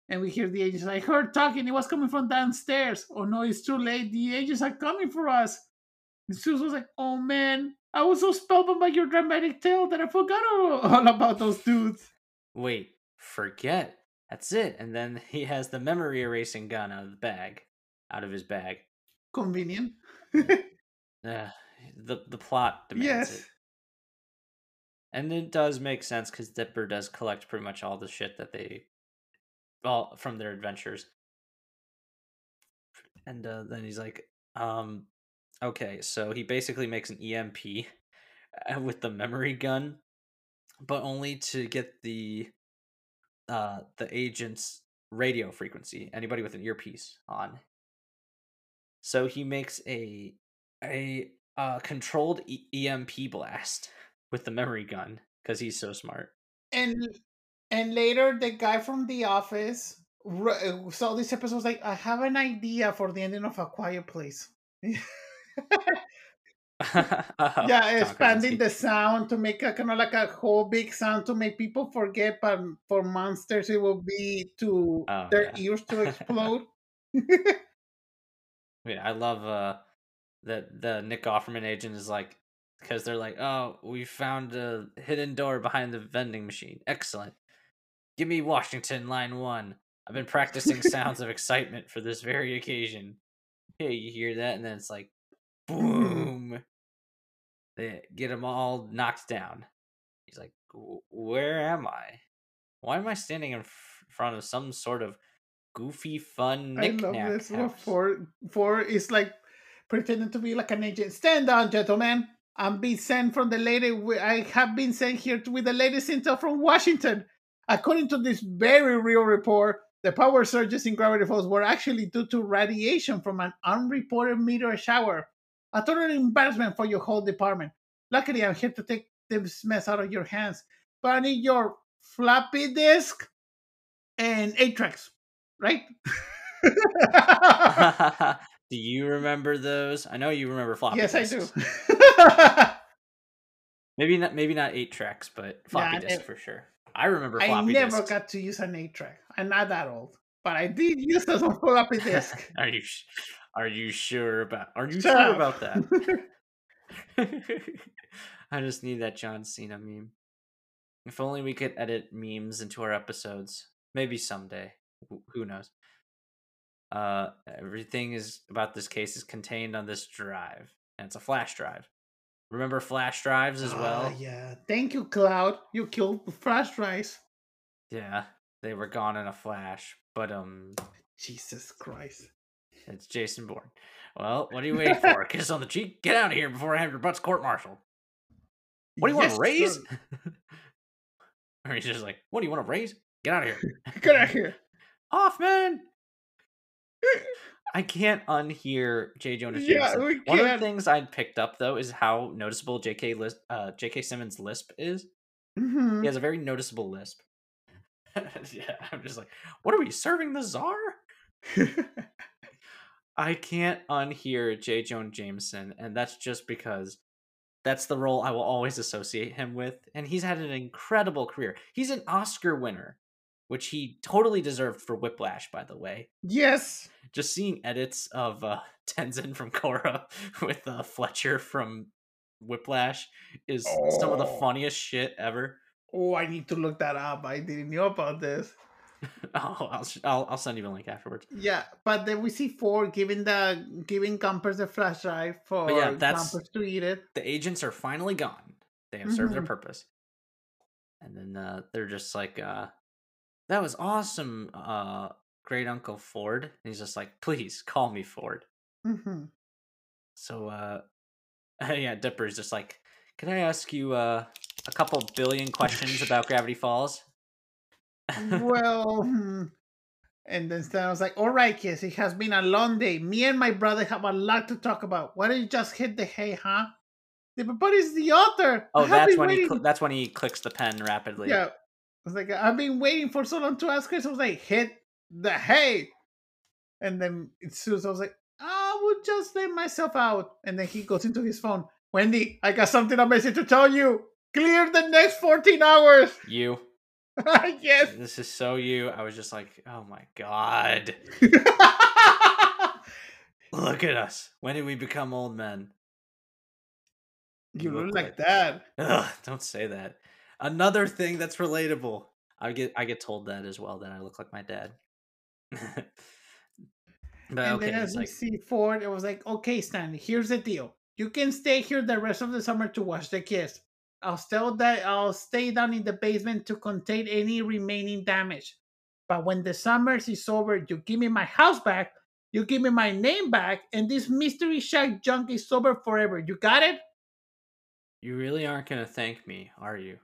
Speaker 2: And we hear the agents. I heard talking. It was coming from downstairs. Oh no, it's too late. The agents are coming for us. And Susan was like, "Oh man, I was so spellbound by your dramatic tale that I forgot all, all about those dudes."
Speaker 3: Wait, forget. That's it. And then he has the memory erasing gun out of the bag, out of his bag.
Speaker 2: Convenient.
Speaker 3: Uh, the the plot demands
Speaker 2: Yes.
Speaker 3: it. And it does make sense because Dipper does collect pretty much all the shit that they, well, from their adventures. And uh, then he's like, um, okay, so he basically makes an E M P with the memory gun, but only to get the uh the agent's radio frequency. Anybody with an earpiece on. So he makes a a uh, controlled e- EMP blast with the memory gun because he's so smart.
Speaker 2: And and later the guy from The Office r- saw this episode. Was like, I have an idea for the ending of A Quiet Place.
Speaker 3: Uh,
Speaker 2: Yeah,
Speaker 3: John
Speaker 2: expanding
Speaker 3: Krasinski.
Speaker 2: the sound to make a kind of like a whole big sound to make people forget, but for monsters it will be to
Speaker 3: Oh,
Speaker 2: their
Speaker 3: yeah.
Speaker 2: ears to explode.
Speaker 3: Wait, I love uh that the Nick Offerman agent is like, because they're like, oh, we found a hidden door behind the vending machine. Excellent. Give me Washington, line one. I've been practicing sounds of excitement for this very occasion. Hey, you hear that? And then it's like, boom. They get them all knocked down. He's like, where am I? Why am I standing in f- front of some sort of goofy, fun
Speaker 2: I love
Speaker 3: knick-knack
Speaker 2: this.
Speaker 3: house?
Speaker 2: For for is like pretending to be like an agent. Stand down, gentlemen. I'm being sent from the lady. I have been sent here to, with the latest intel from Washington. According to this very real report, the power surges in Gravity Falls were actually due to radiation from an unreported meteor shower. A total embarrassment for your whole department. Luckily, I'm here to take this mess out of your hands. But I need your floppy disk and eight tracks, right?
Speaker 3: Do you remember those? I know you remember floppy
Speaker 2: Yes,
Speaker 3: disks.
Speaker 2: I do.
Speaker 3: Maybe not. Maybe not eight tracks, but floppy
Speaker 2: Yeah,
Speaker 3: disk
Speaker 2: it-
Speaker 3: for sure. I remember
Speaker 2: I
Speaker 3: floppy
Speaker 2: never
Speaker 3: disks.
Speaker 2: got to use an eight track. I'm not that old, but I did use those on floppy disk.
Speaker 3: Are you? Are you sure about? Are you
Speaker 2: Shut
Speaker 3: sure
Speaker 2: up.
Speaker 3: about that? I just need that John Cena meme. If only we could edit memes into our episodes. Maybe someday. Wh- Who knows? Uh, everything is about this case is contained on this drive, and it's a flash drive. Remember flash drives as well?
Speaker 2: Ah, yeah. Thank you, Cloud. You killed the flash drives.
Speaker 3: Yeah, they were gone in a flash. But um,
Speaker 2: Jesus Christ.
Speaker 3: it's Jason Bourne. Well, what are you waiting for? Kiss on the cheek? Get out of here before I have your butts court-martialed. What do you want
Speaker 2: Yes,
Speaker 3: to raise?
Speaker 2: sir.
Speaker 3: Or he's just like, what do you want to raise? Get out of here.
Speaker 2: Get out of here.
Speaker 3: Hoffman! I can't unhear J. Jonah
Speaker 2: Yeah,
Speaker 3: Jameson.
Speaker 2: we
Speaker 3: One of the
Speaker 2: can't.
Speaker 3: things I picked up though is how noticeable J K. Lis- uh, J K. Simmons' lisp is.
Speaker 2: Mhm.
Speaker 3: He has a very noticeable lisp. Yeah, I'm just like, what are we serving the czar? I can't unhear J. Jonah Jameson, and that's just because that's the role I will always associate him with. And he's had an incredible career. He's an Oscar winner, which he totally deserved for Whiplash, by the way.
Speaker 2: Yes.
Speaker 3: Just seeing edits of uh, Tenzin from Korra with uh, Fletcher from Whiplash is some of the
Speaker 2: Oh.
Speaker 3: funniest shit ever.
Speaker 2: Oh, I need to look that up. I didn't know about this.
Speaker 3: Oh, I'll, sh- I'll I'll send you a link afterwards.
Speaker 2: Yeah, but then we see Ford giving the giving Gompers the flash drive for
Speaker 3: But yeah, that's-
Speaker 2: Gompers to eat it.
Speaker 3: The agents are finally gone. They have served their
Speaker 2: Mhm.
Speaker 3: purpose. And then uh, they're just like, uh, that was awesome, uh, great Uncle Ford. And he's just like, please call me Ford.
Speaker 2: Hmm.
Speaker 3: So, uh, yeah, Dipper's just like, can I ask you uh, a couple billion questions about Gravity Falls?
Speaker 2: Well, hmm. And then Stan was like, all right, kids, it has been a long day. Me and my brother have a lot to talk about. Why don't you just hit the hay, huh? Yeah, but but it's the author. I
Speaker 3: Oh,
Speaker 2: have
Speaker 3: that's
Speaker 2: been
Speaker 3: when he
Speaker 2: waiting.
Speaker 3: cl- that's when he clicks the pen rapidly.
Speaker 2: Yeah. I was like, I've been waiting for so long to ask her. So I was like, hit the hay. And then it's Susan. I was like, I would just let myself out. And then he goes into his phone. Wendy, I got something amazing to tell you. Clear the next fourteen hours.
Speaker 3: You.
Speaker 2: Yes.
Speaker 3: This is so you. I was just like, oh my god. Look at us. When did we become old men?
Speaker 2: You look like
Speaker 3: like
Speaker 2: that.
Speaker 3: Ugh, don't say that. Another thing that's relatable. I get I get told that as well, that I look like my dad. But
Speaker 2: And then
Speaker 3: okay,
Speaker 2: as
Speaker 3: he's
Speaker 2: we
Speaker 3: like,
Speaker 2: see Ford, it was like, okay, Stanley, here's the deal. You can stay here the rest of the summer to watch the kids. I'll still that I'll stay down in the basement to contain any remaining damage. But when the summer is over, you give me my house back, you give me my name back, and this mystery shack junk is over forever. You got it?
Speaker 3: you really aren't gonna thank me, are you?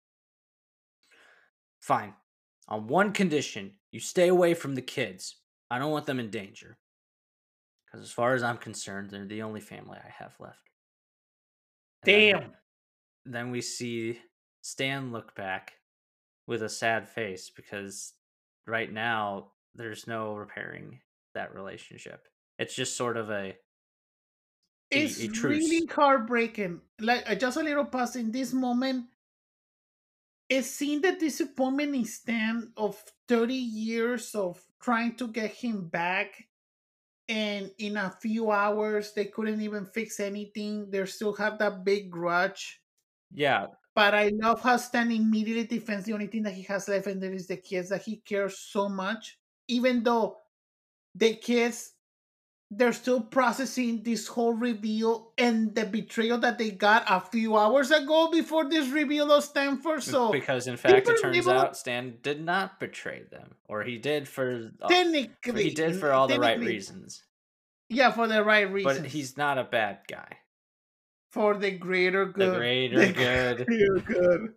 Speaker 3: Fine. On one condition, you stay away from the kids. I don't want them in danger. Because as far as I'm concerned, they're the only family I have left. And then,
Speaker 2: Damn.
Speaker 3: then we see Stan look back with a sad face because right now there's no repairing that relationship. It's just sort of a a,
Speaker 2: It's
Speaker 3: a truce.
Speaker 2: really heartbreaking. Like uh, just a little pause in this moment. It's seeing the disappointment in Stan of thirty years of trying to get him back, and in a few hours they couldn't even fix anything. They still have that big grudge.
Speaker 3: Yeah,
Speaker 2: But I love how Stan immediately defends the only thing that he has left, and that is the kids that he cares so much. Even though the kids, they're still processing this whole reveal and the betrayal that they got a few hours ago before this reveal of Stanford. So
Speaker 3: because in fact
Speaker 2: people
Speaker 3: it
Speaker 2: are
Speaker 3: turns
Speaker 2: able,
Speaker 3: out Stan did not betray them, or he did for, uh, for he
Speaker 2: technically,
Speaker 3: did for all the right
Speaker 2: technically,
Speaker 3: reasons.
Speaker 2: yeah, for the right
Speaker 3: But
Speaker 2: reasons,
Speaker 3: he's not a bad guy.
Speaker 2: for the greater
Speaker 3: The
Speaker 2: good,
Speaker 3: greater
Speaker 2: the
Speaker 3: good.
Speaker 2: greater good.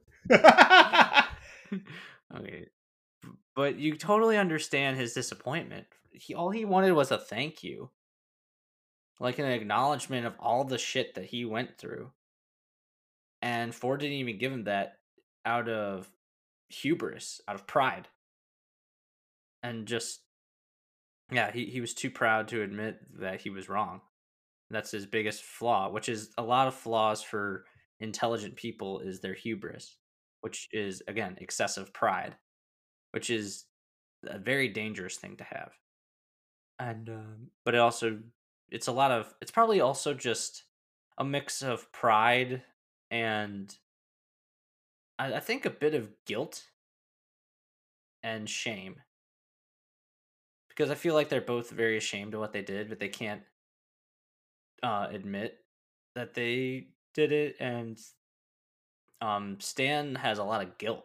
Speaker 3: Okay, but you totally understand his disappointment. He all he wanted was a thank you, like an acknowledgement of all the shit that he went through. And Ford didn't even give him that out of hubris, out of pride. And just yeah, he, he was too proud to admit that he was wrong. That's his biggest flaw, which is a lot of flaws for intelligent people is their hubris, which is again excessive pride, which is a very dangerous thing to have. And um, but it also it's a lot of it's probably also just a mix of pride and I, I think a bit of guilt and shame, because I feel like they're both very ashamed of what they did, but they can't uh, admit that they did it. And um, Stan has a lot of guilt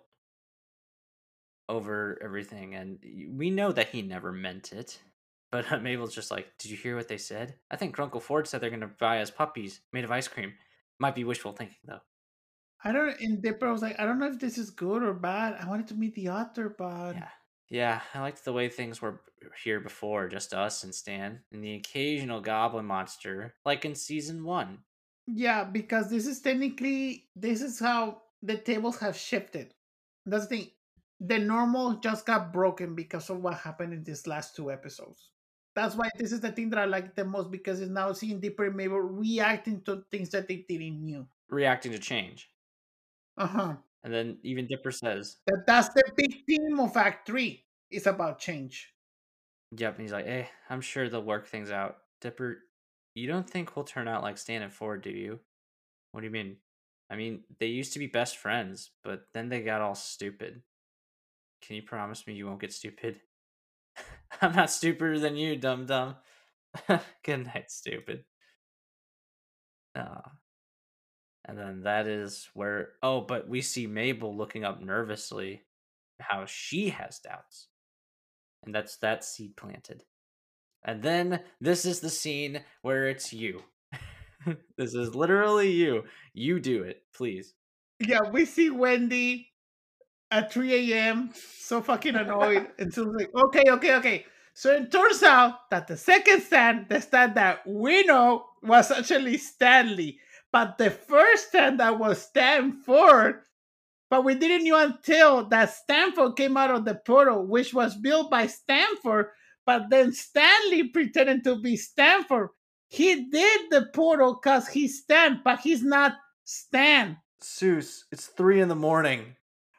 Speaker 3: over everything, and y- we know that he never meant it. But uh, Mabel's just like, did you hear what they said? I think Grunkle Ford said they're gonna buy us puppies made of ice cream. Might be wishful thinking though.
Speaker 2: I don't. And Dipper was like, I don't know if this is good or bad. I wanted to meet the author, but
Speaker 3: Yeah. Yeah, I liked the way things were b- here before, just us and Stan, and the occasional goblin monster, like in season one.
Speaker 2: yeah, because this is technically this is how the tables have shifted. That's the thing. The normal just got broken because of what happened in these last two episodes. That's why this is the thing that I like the most, because it's now seeing Dipper and Mabel reacting to things that they didn't knew.
Speaker 3: Reacting to change.
Speaker 2: Uh huh.
Speaker 3: And then even Dipper says,
Speaker 2: That that's the big theme of Act Three. It's about change.
Speaker 3: yep, and he's like, hey, I'm sure they'll work things out. Dipper, you don't think we'll turn out like Stan and Ford, do you? What do you mean? I mean, they used to be best friends, but then they got all stupid. Can you promise me you won't get stupid? I'm not stupider than you, dum dum. Good night, stupid. Uh, and then that is where. Oh, but we see Mabel looking up nervously, how she has doubts. And that's that seed planted. And then this is the scene where it's you. This is literally you. You do it, please.
Speaker 2: Yeah, we see Wendy at three a m so fucking annoyed. And so like, okay, okay, okay. So it turns out that the second stand, the stand that we know, was actually Stanley. But the first stand that was Stanford, but we didn't know until that Stanford came out of the portal, which was built by Stanford. But then Stanley pretended to be Stanford. He did the portal because he's Stan, but he's not Stan.
Speaker 3: Seuss, it's three in the morning.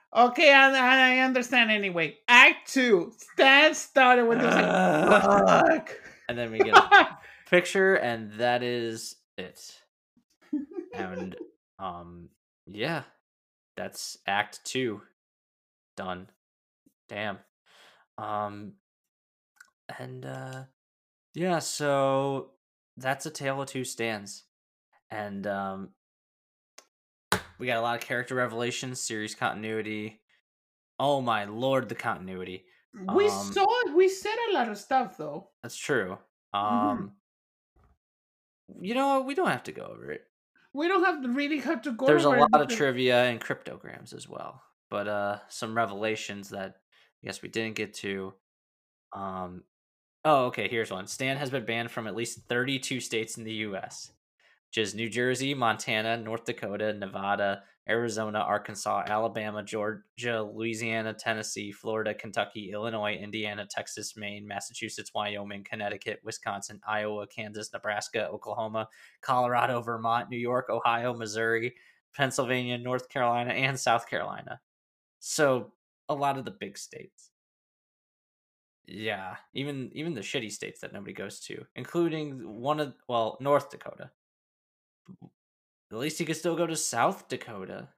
Speaker 2: Okay, I, I understand anyway. Act two. Stan started with this like, fuck.
Speaker 3: And then we get a picture, and that is it. And um, yeah, that's Act Two done. Damn. Um, and uh, yeah, so that's A Tale of Two Stands, and um, we got a lot of character revelations, series continuity. Oh my lord, the continuity.
Speaker 2: We
Speaker 3: Um,
Speaker 2: saw it. We said a lot of stuff though.
Speaker 3: that's true.
Speaker 2: Mhm.
Speaker 3: Um, you know, we don't have to go over it.
Speaker 2: We don't have to really have to go
Speaker 3: There's a
Speaker 2: over
Speaker 3: lot
Speaker 2: it
Speaker 3: of
Speaker 2: because
Speaker 3: trivia and cryptograms as well, but uh, some revelations that I guess we didn't get to. Um, oh, okay. Here's one. Stan has been banned from at least thirty-two states in the U S, which is New Jersey, Montana, North Dakota, Nevada, Arizona, Arkansas, Alabama, Georgia, Louisiana, Tennessee, Florida, Kentucky, Illinois, Indiana, Texas, Maine, Massachusetts, Wyoming, Connecticut, Wisconsin, Iowa, Kansas, Nebraska, Oklahoma, Colorado, Vermont, New York, Ohio, Missouri, Pennsylvania, North Carolina, and South Carolina. So a lot of the big states. Yeah, even even the shitty states that nobody goes to, including one of well, North Dakota. At least he could still go to South Dakota.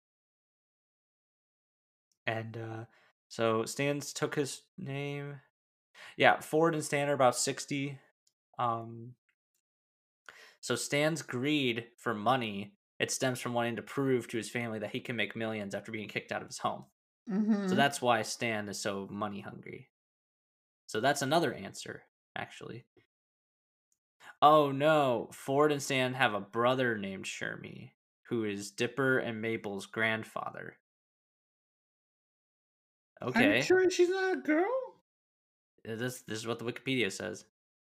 Speaker 3: And uh so Stan's took his name. Yeah, Ford and Stan are about sixty. Um so Stan's greed for money, it stems from wanting to prove to his family that he can make millions after being kicked out of his home. So
Speaker 2: hmm
Speaker 3: that's why Stan is so money hungry. So that's another answer, actually. Oh no, Ford and Stan have a brother named Shermie, who is Dipper and Mabel's grandfather.
Speaker 2: Are you
Speaker 3: Okay,
Speaker 2: sure she's not a girl?
Speaker 3: uh, this this is what the Wikipedia says.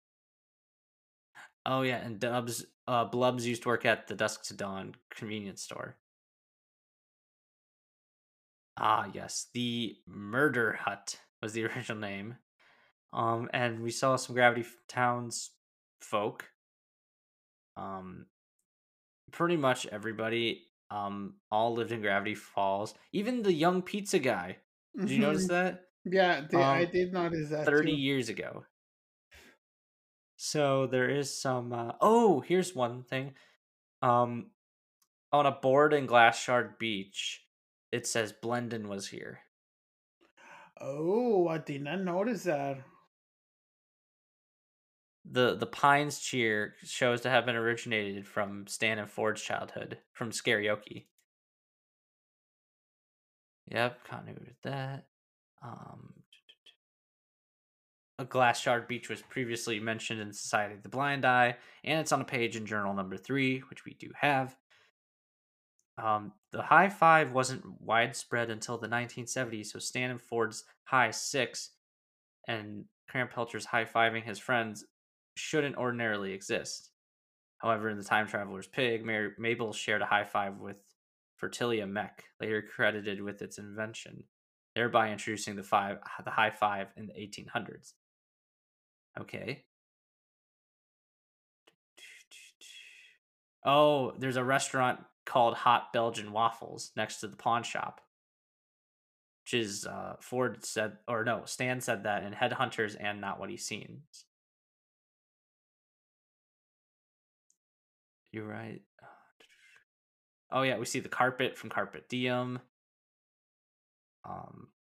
Speaker 3: Oh yeah, and Dubs, uh, Blubs used to work at the Dusk to Dawn convenience store. Ah yes, the Murder Hut was the original name. Um, and we saw some Gravity Towns folk. Um, pretty much everybody um all lived in Gravity Falls. Even the young pizza guy. Did you
Speaker 2: hmm
Speaker 3: notice that?
Speaker 2: Yeah, they, I
Speaker 3: Um
Speaker 2: did notice that
Speaker 3: thirty
Speaker 2: too.
Speaker 3: years ago. So there is some uh, oh, here's one thing. Um on a board in Glass Shard Beach, it says Blendon was here.
Speaker 2: Oh, I did not notice that.
Speaker 3: The the Pines cheer shows to have been originated from Stan and Ford's childhood, from Scarioki. Yep, continuity with that. Um A Glass Shard Beach was previously mentioned in Society of the Blind Eye, and it's on a page in Journal Number Three, which we do have. Um, the high five wasn't widespread until the nineteen seventies, so Stan and Ford's high six and Krampelcher's high fiving his friends shouldn't ordinarily exist. However, in The Time Traveler's Pig, Mary, Mabel shared a high five with Fertilia Mech, later credited with its invention, thereby introducing the five the high five in the eighteen hundreds. Okay. Oh, there's a restaurant called Hot Belgian Waffles next to the pawn shop. Which is uh, Ford said, or no, Stan said that in Headhunters and Not What He Seems. You're right. Oh yeah, we see the carpet from Carpet Diem. Um,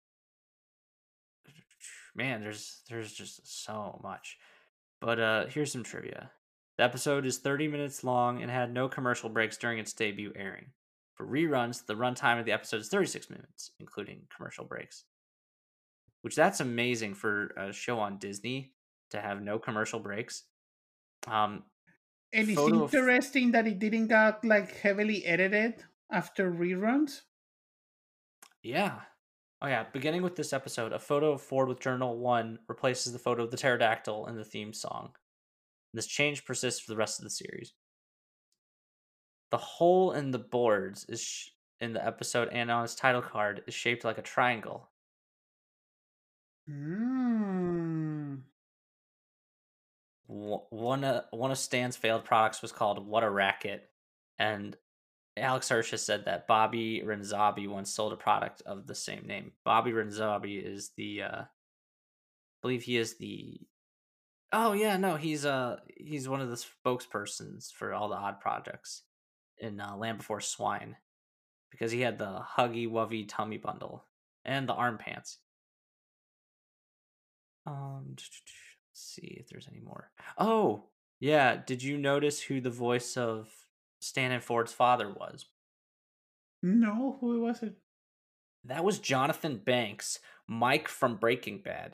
Speaker 3: man, there's there's just so much. But uh, here's some trivia. The episode is thirty minutes long and had no commercial breaks during its debut airing. For reruns, the runtime of the episode is thirty-six minutes, including commercial breaks. Which that's amazing for a show on Disney to have no commercial breaks. Um,
Speaker 2: And it's
Speaker 3: photo of
Speaker 2: interesting that it didn't got like heavily edited after reruns.
Speaker 3: yeah. Oh yeah, beginning with this episode, a photo of Ford with Journal one replaces the photo of the pterodactyl in the theme song. This change persists for the rest of the series. The hole in the boards is sh- in the episode and on its title card is shaped like a triangle.
Speaker 2: Mm.
Speaker 3: One uh, one of Stan's failed products was called What a Racket, and Alex Hirsch has said that Bobby Renzabi once sold a product of the same name. Bobby Renzabi is the, uh, I believe he is the. Oh yeah, no, he's uh he's one of the spokespersons for all the odd projects in uh, Land Before Swine because he had the Huggy Wuvy tummy bundle and the arm pants. Um, let's see if there's any more. Oh yeah, did you notice who the voice of Stan and Ford's father was?
Speaker 2: No, who was it?
Speaker 3: That was Jonathan Banks, Mike from Breaking Bad.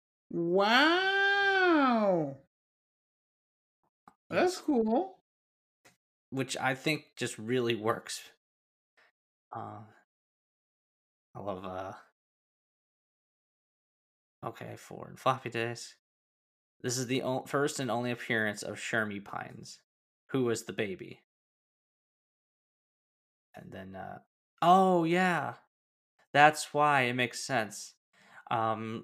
Speaker 2: Wow. That's
Speaker 3: Yes.
Speaker 2: cool.
Speaker 3: Which I think just really works. Uh, I love, uh, okay, Ford. Floppy Days. This is the o- first and only appearance of Shermy Pines, who was the baby. And then, uh, oh yeah, that's why it makes sense. Um,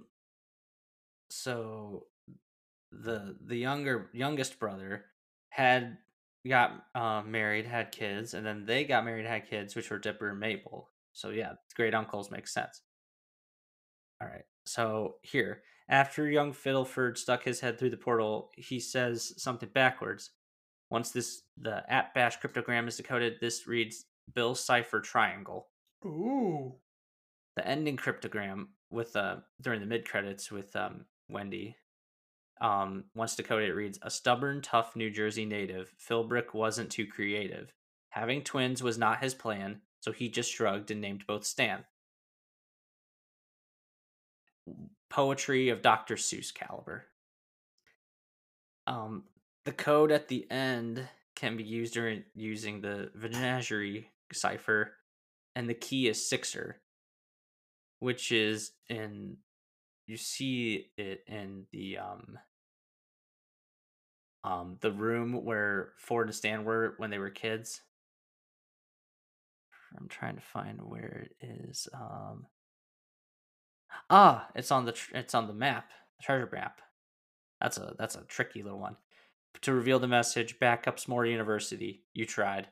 Speaker 3: so the the younger youngest brother had got uh, married, had kids, and then they got married, had kids, which were Dipper and Mabel. So yeah, great uncles make sense. All right. So here, after young Fiddleford stuck his head through the portal, he says something backwards. Once this the at bash cryptogram is decoded, this reads Bill Cipher Triangle.
Speaker 2: Ooh.
Speaker 3: The ending cryptogram with uh during the mid credits with um Wendy. Um, once decoded, it reads a stubborn, tough New Jersey native. Philbrick wasn't too creative. Having twins was not his plan, so he just shrugged and named both Stan. Poetry of Doctor Seuss caliber. Um, the code at the end can be used during using the Menagerie cipher, and the key is Sixer, which is in you see it in the um um the room where Ford and Stan were when they were kids. I'm trying to find where it is. Um, ah, it's on the tr- it's on the map, the treasure map. That's a that's a tricky little one. To reveal the message, backups more university. You tried.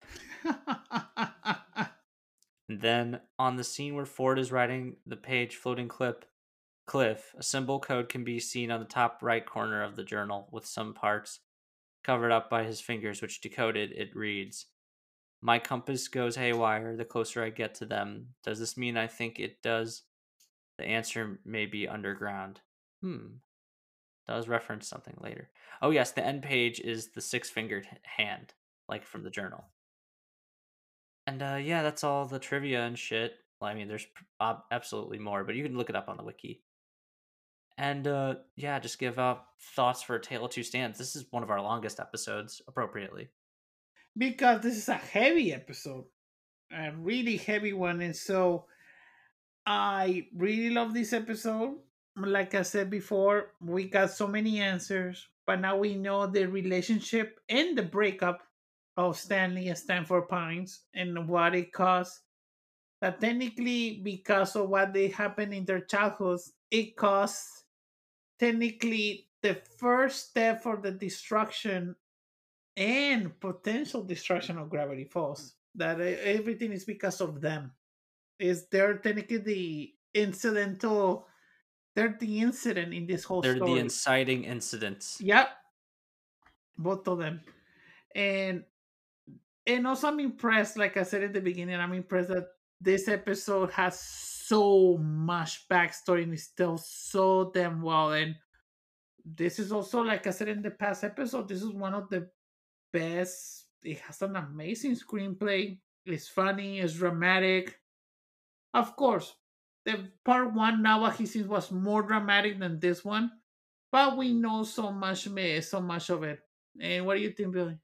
Speaker 3: And then on the scene where Ford is writing the page floating clip cliff, a symbol code can be seen on the top right corner of the journal with some parts covered up by his fingers, which decoded it reads, my compass goes haywire the closer I get to them. Does this mean I think it does? The answer may be underground. Hmm. Does reference something later. Oh, yes, the end page is the six fingered hand, like from the journal. And uh, yeah, that's all the trivia and shit. Well, I mean, there's uh, absolutely more, but you can look it up on the wiki. And uh, yeah, just give up thoughts for A Tale of Two Stands. This is one of our longest episodes, appropriately.
Speaker 2: Because this is a heavy episode, a really heavy one. And so I really love this episode. Like I said before, we got so many answers, but now we know the relationship and the breakup of Stanley and Stanford Pines and what it caused. That technically, because of what they happened in their childhoods, it caused technically the first step for the destruction and potential destruction of Gravity Falls. That e- everything is because of them. Is they're technically the incidental? They're the incident in this whole
Speaker 3: They're the
Speaker 2: story.
Speaker 3: inciting incidents.
Speaker 2: Yep, both of them. And and also I'm impressed. Like I said in the beginning, I'm impressed that this episode has so much backstory and it's still so damn well. And this is also, like I said in the past episode, this is one of the best. It has an amazing screenplay. It's funny. It's dramatic. Of course, the part one now he seems was more dramatic than this one, but we know so much, so much of it. And what do you think, Billy?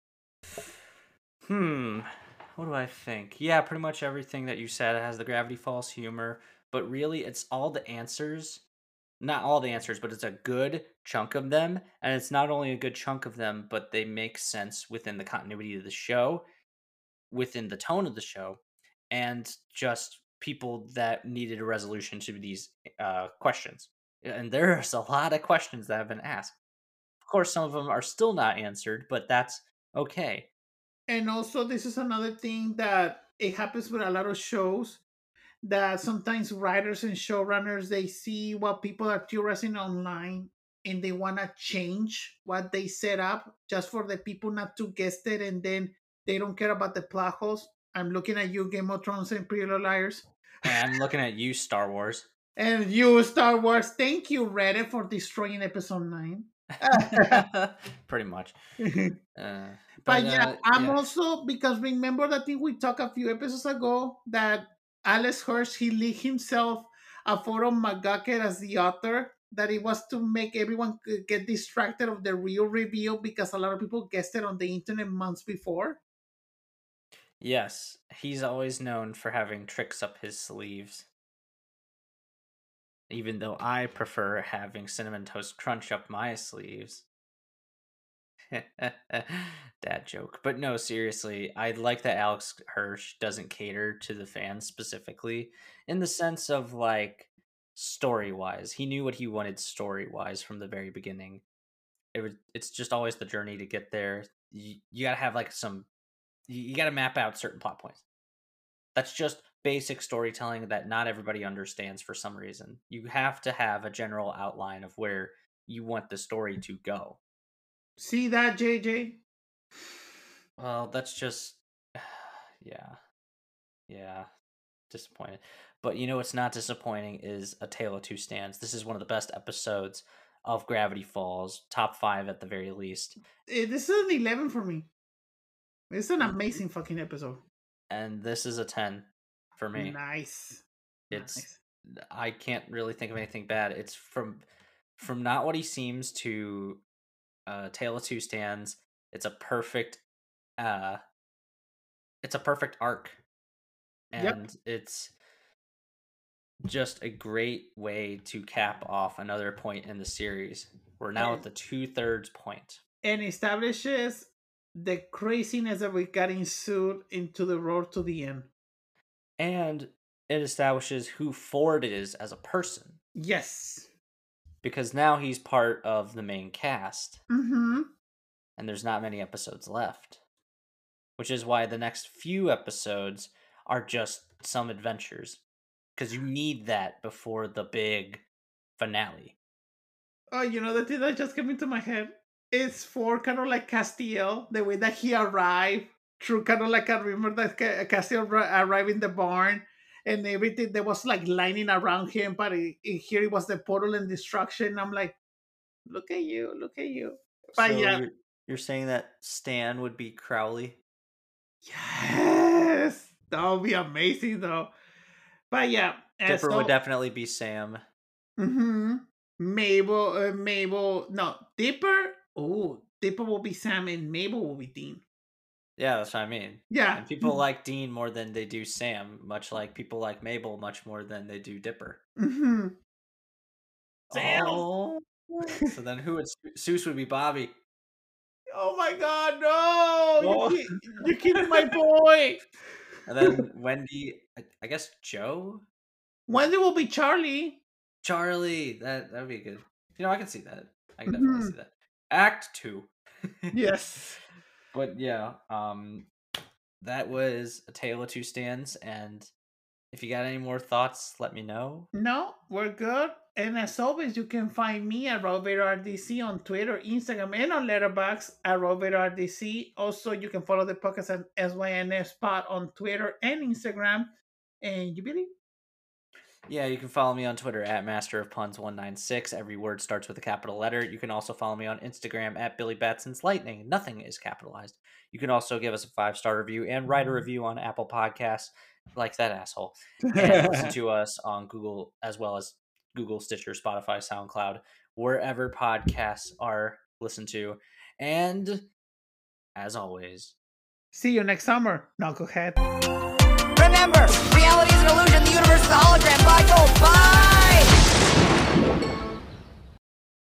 Speaker 3: Hmm. What do I think? Yeah, pretty much everything that you said. It has the Gravity Falls humor, but really, it's all the answers. Not all the answers, but it's a good chunk of them. And it's not only a good chunk of them, but they make sense within the continuity of the show, within the tone of the show, and just people that needed a resolution to these uh, questions. And there's a lot of questions that have been asked. Of course, some of them are still not answered, but that's okay.
Speaker 2: And also, this is another thing that it happens with a lot of shows, that sometimes writers and showrunners, they see what people are theorizing online and they want to change what they set up just for the people not to guess it, and then they don't care about the plot holes. I'm looking at you, Game of Thrones and Pretty Little Liars.
Speaker 3: And I'm looking at you, Star Wars.
Speaker 2: And you, Star Wars. Thank you, Reddit, for destroying episode nine.
Speaker 3: Pretty much. Uh,
Speaker 2: But,
Speaker 3: but
Speaker 2: yeah,
Speaker 3: uh,
Speaker 2: I'm
Speaker 3: yeah.
Speaker 2: also, because remember that thing we talked a few episodes ago, that Alex Hirsch, he leaked himself a photo of McGucket as the author, that it was to make everyone g- get distracted of the real reveal because a lot of people guessed it on the internet months before.
Speaker 3: Yes, he's always known for having tricks up his sleeves. Even though I prefer having Cinnamon Toast Crunch up my sleeves. Dad joke. But no, seriously, I like that Alex Hirsch doesn't cater to the fans specifically, in the sense of, like, story-wise. He knew what he wanted story-wise from the very beginning. It was, it's just always the journey to get there. You, you gotta have, like, some... You, you gotta map out certain plot points. That's just basic storytelling that not everybody understands for some reason. You have to have a general outline of where you want the story to go.
Speaker 2: See that, J J?
Speaker 3: Well, that's just... Yeah. Yeah. Disappointed. But you know what's not disappointing is A Tale of Two Stands. This is one of the best episodes of Gravity Falls. Top five at the very least.
Speaker 2: Eh, This is an eleven for me. It's an amazing fucking episode.
Speaker 3: And this is a ten for me.
Speaker 2: Nice.
Speaker 3: It's...
Speaker 2: Nice.
Speaker 3: I can't really think of anything bad. It's from from Not What He Seems to uh Tale of Two Stands. It's a perfect uh it's a perfect arc. And
Speaker 2: Yep.
Speaker 3: it's just a great way to cap off another point in the series. We're now at the two-thirds point.
Speaker 2: And establishes the craziness that we got ensued into the road to the end.
Speaker 3: And it establishes who Ford is as a person.
Speaker 2: Yes.
Speaker 3: Because now he's part of the main cast.
Speaker 2: Mm-hmm.
Speaker 3: And there's not many episodes left. Which is why the next few episodes are just some adventures. Because you need that before the big finale.
Speaker 2: Oh, you know the thing that just came into my head? It's for kind of like Castiel, the way that he arrived. True, kind of like I remember that Ca- Castiel ri- arrived in the barn and everything that was like lining around him, but it, it- here it was the portal and destruction. I'm like, look at you, look at you. But
Speaker 3: so
Speaker 2: yeah,
Speaker 3: you're, you're saying that Stan would be Crowley?
Speaker 2: yes, that would be amazing though. But yeah, and
Speaker 3: Dipper
Speaker 2: so-
Speaker 3: would definitely be Sam.
Speaker 2: Mm-hmm. Mabel, uh, Mabel, no, Dipper. Oh, Dipper will be Sam and Mabel will be Dean.
Speaker 3: Yeah, that's what I mean.
Speaker 2: Yeah.
Speaker 3: And people like Dean more than they do Sam, much like people like Mabel much more than they do Dipper.
Speaker 2: Mm-hmm. Sam.
Speaker 3: Oh. So then who would Seuss would be Bobby?
Speaker 2: Oh my God, no!
Speaker 3: Oh.
Speaker 2: You ki- You're killing my boy.
Speaker 3: And then Wendy, I, I guess Joe?
Speaker 2: Wendy will be Charlie.
Speaker 3: Charlie. That that would be good. You know, I can see that. I can definitely
Speaker 2: Mhm.
Speaker 3: see that. Act two.
Speaker 2: Yes.
Speaker 3: But yeah, um, that was A Tale of Two Stands, and if you got any more thoughts, let me know.
Speaker 2: No, we're good. And as always, you can find me at Rovator R D C on Twitter, Instagram, and on Letterboxd at Rovator R D C. Also, you can follow the podcast at S Y N F Spot on Twitter and Instagram. And you believe?
Speaker 3: Yeah, you can follow me on Twitter at Master of Puns one nine six. Every word starts with a capital letter. You can also follow me on Instagram at Billy Batson's Lightning. Nothing is capitalized. You can also give us a five-star review and write a review on Apple Podcasts, like that asshole. And listen to us on Google, as well as Google, Stitcher, Spotify, SoundCloud, wherever podcasts are listened to. And as always,
Speaker 2: See you next summer, Knucklehead.
Speaker 1: Remember, reality is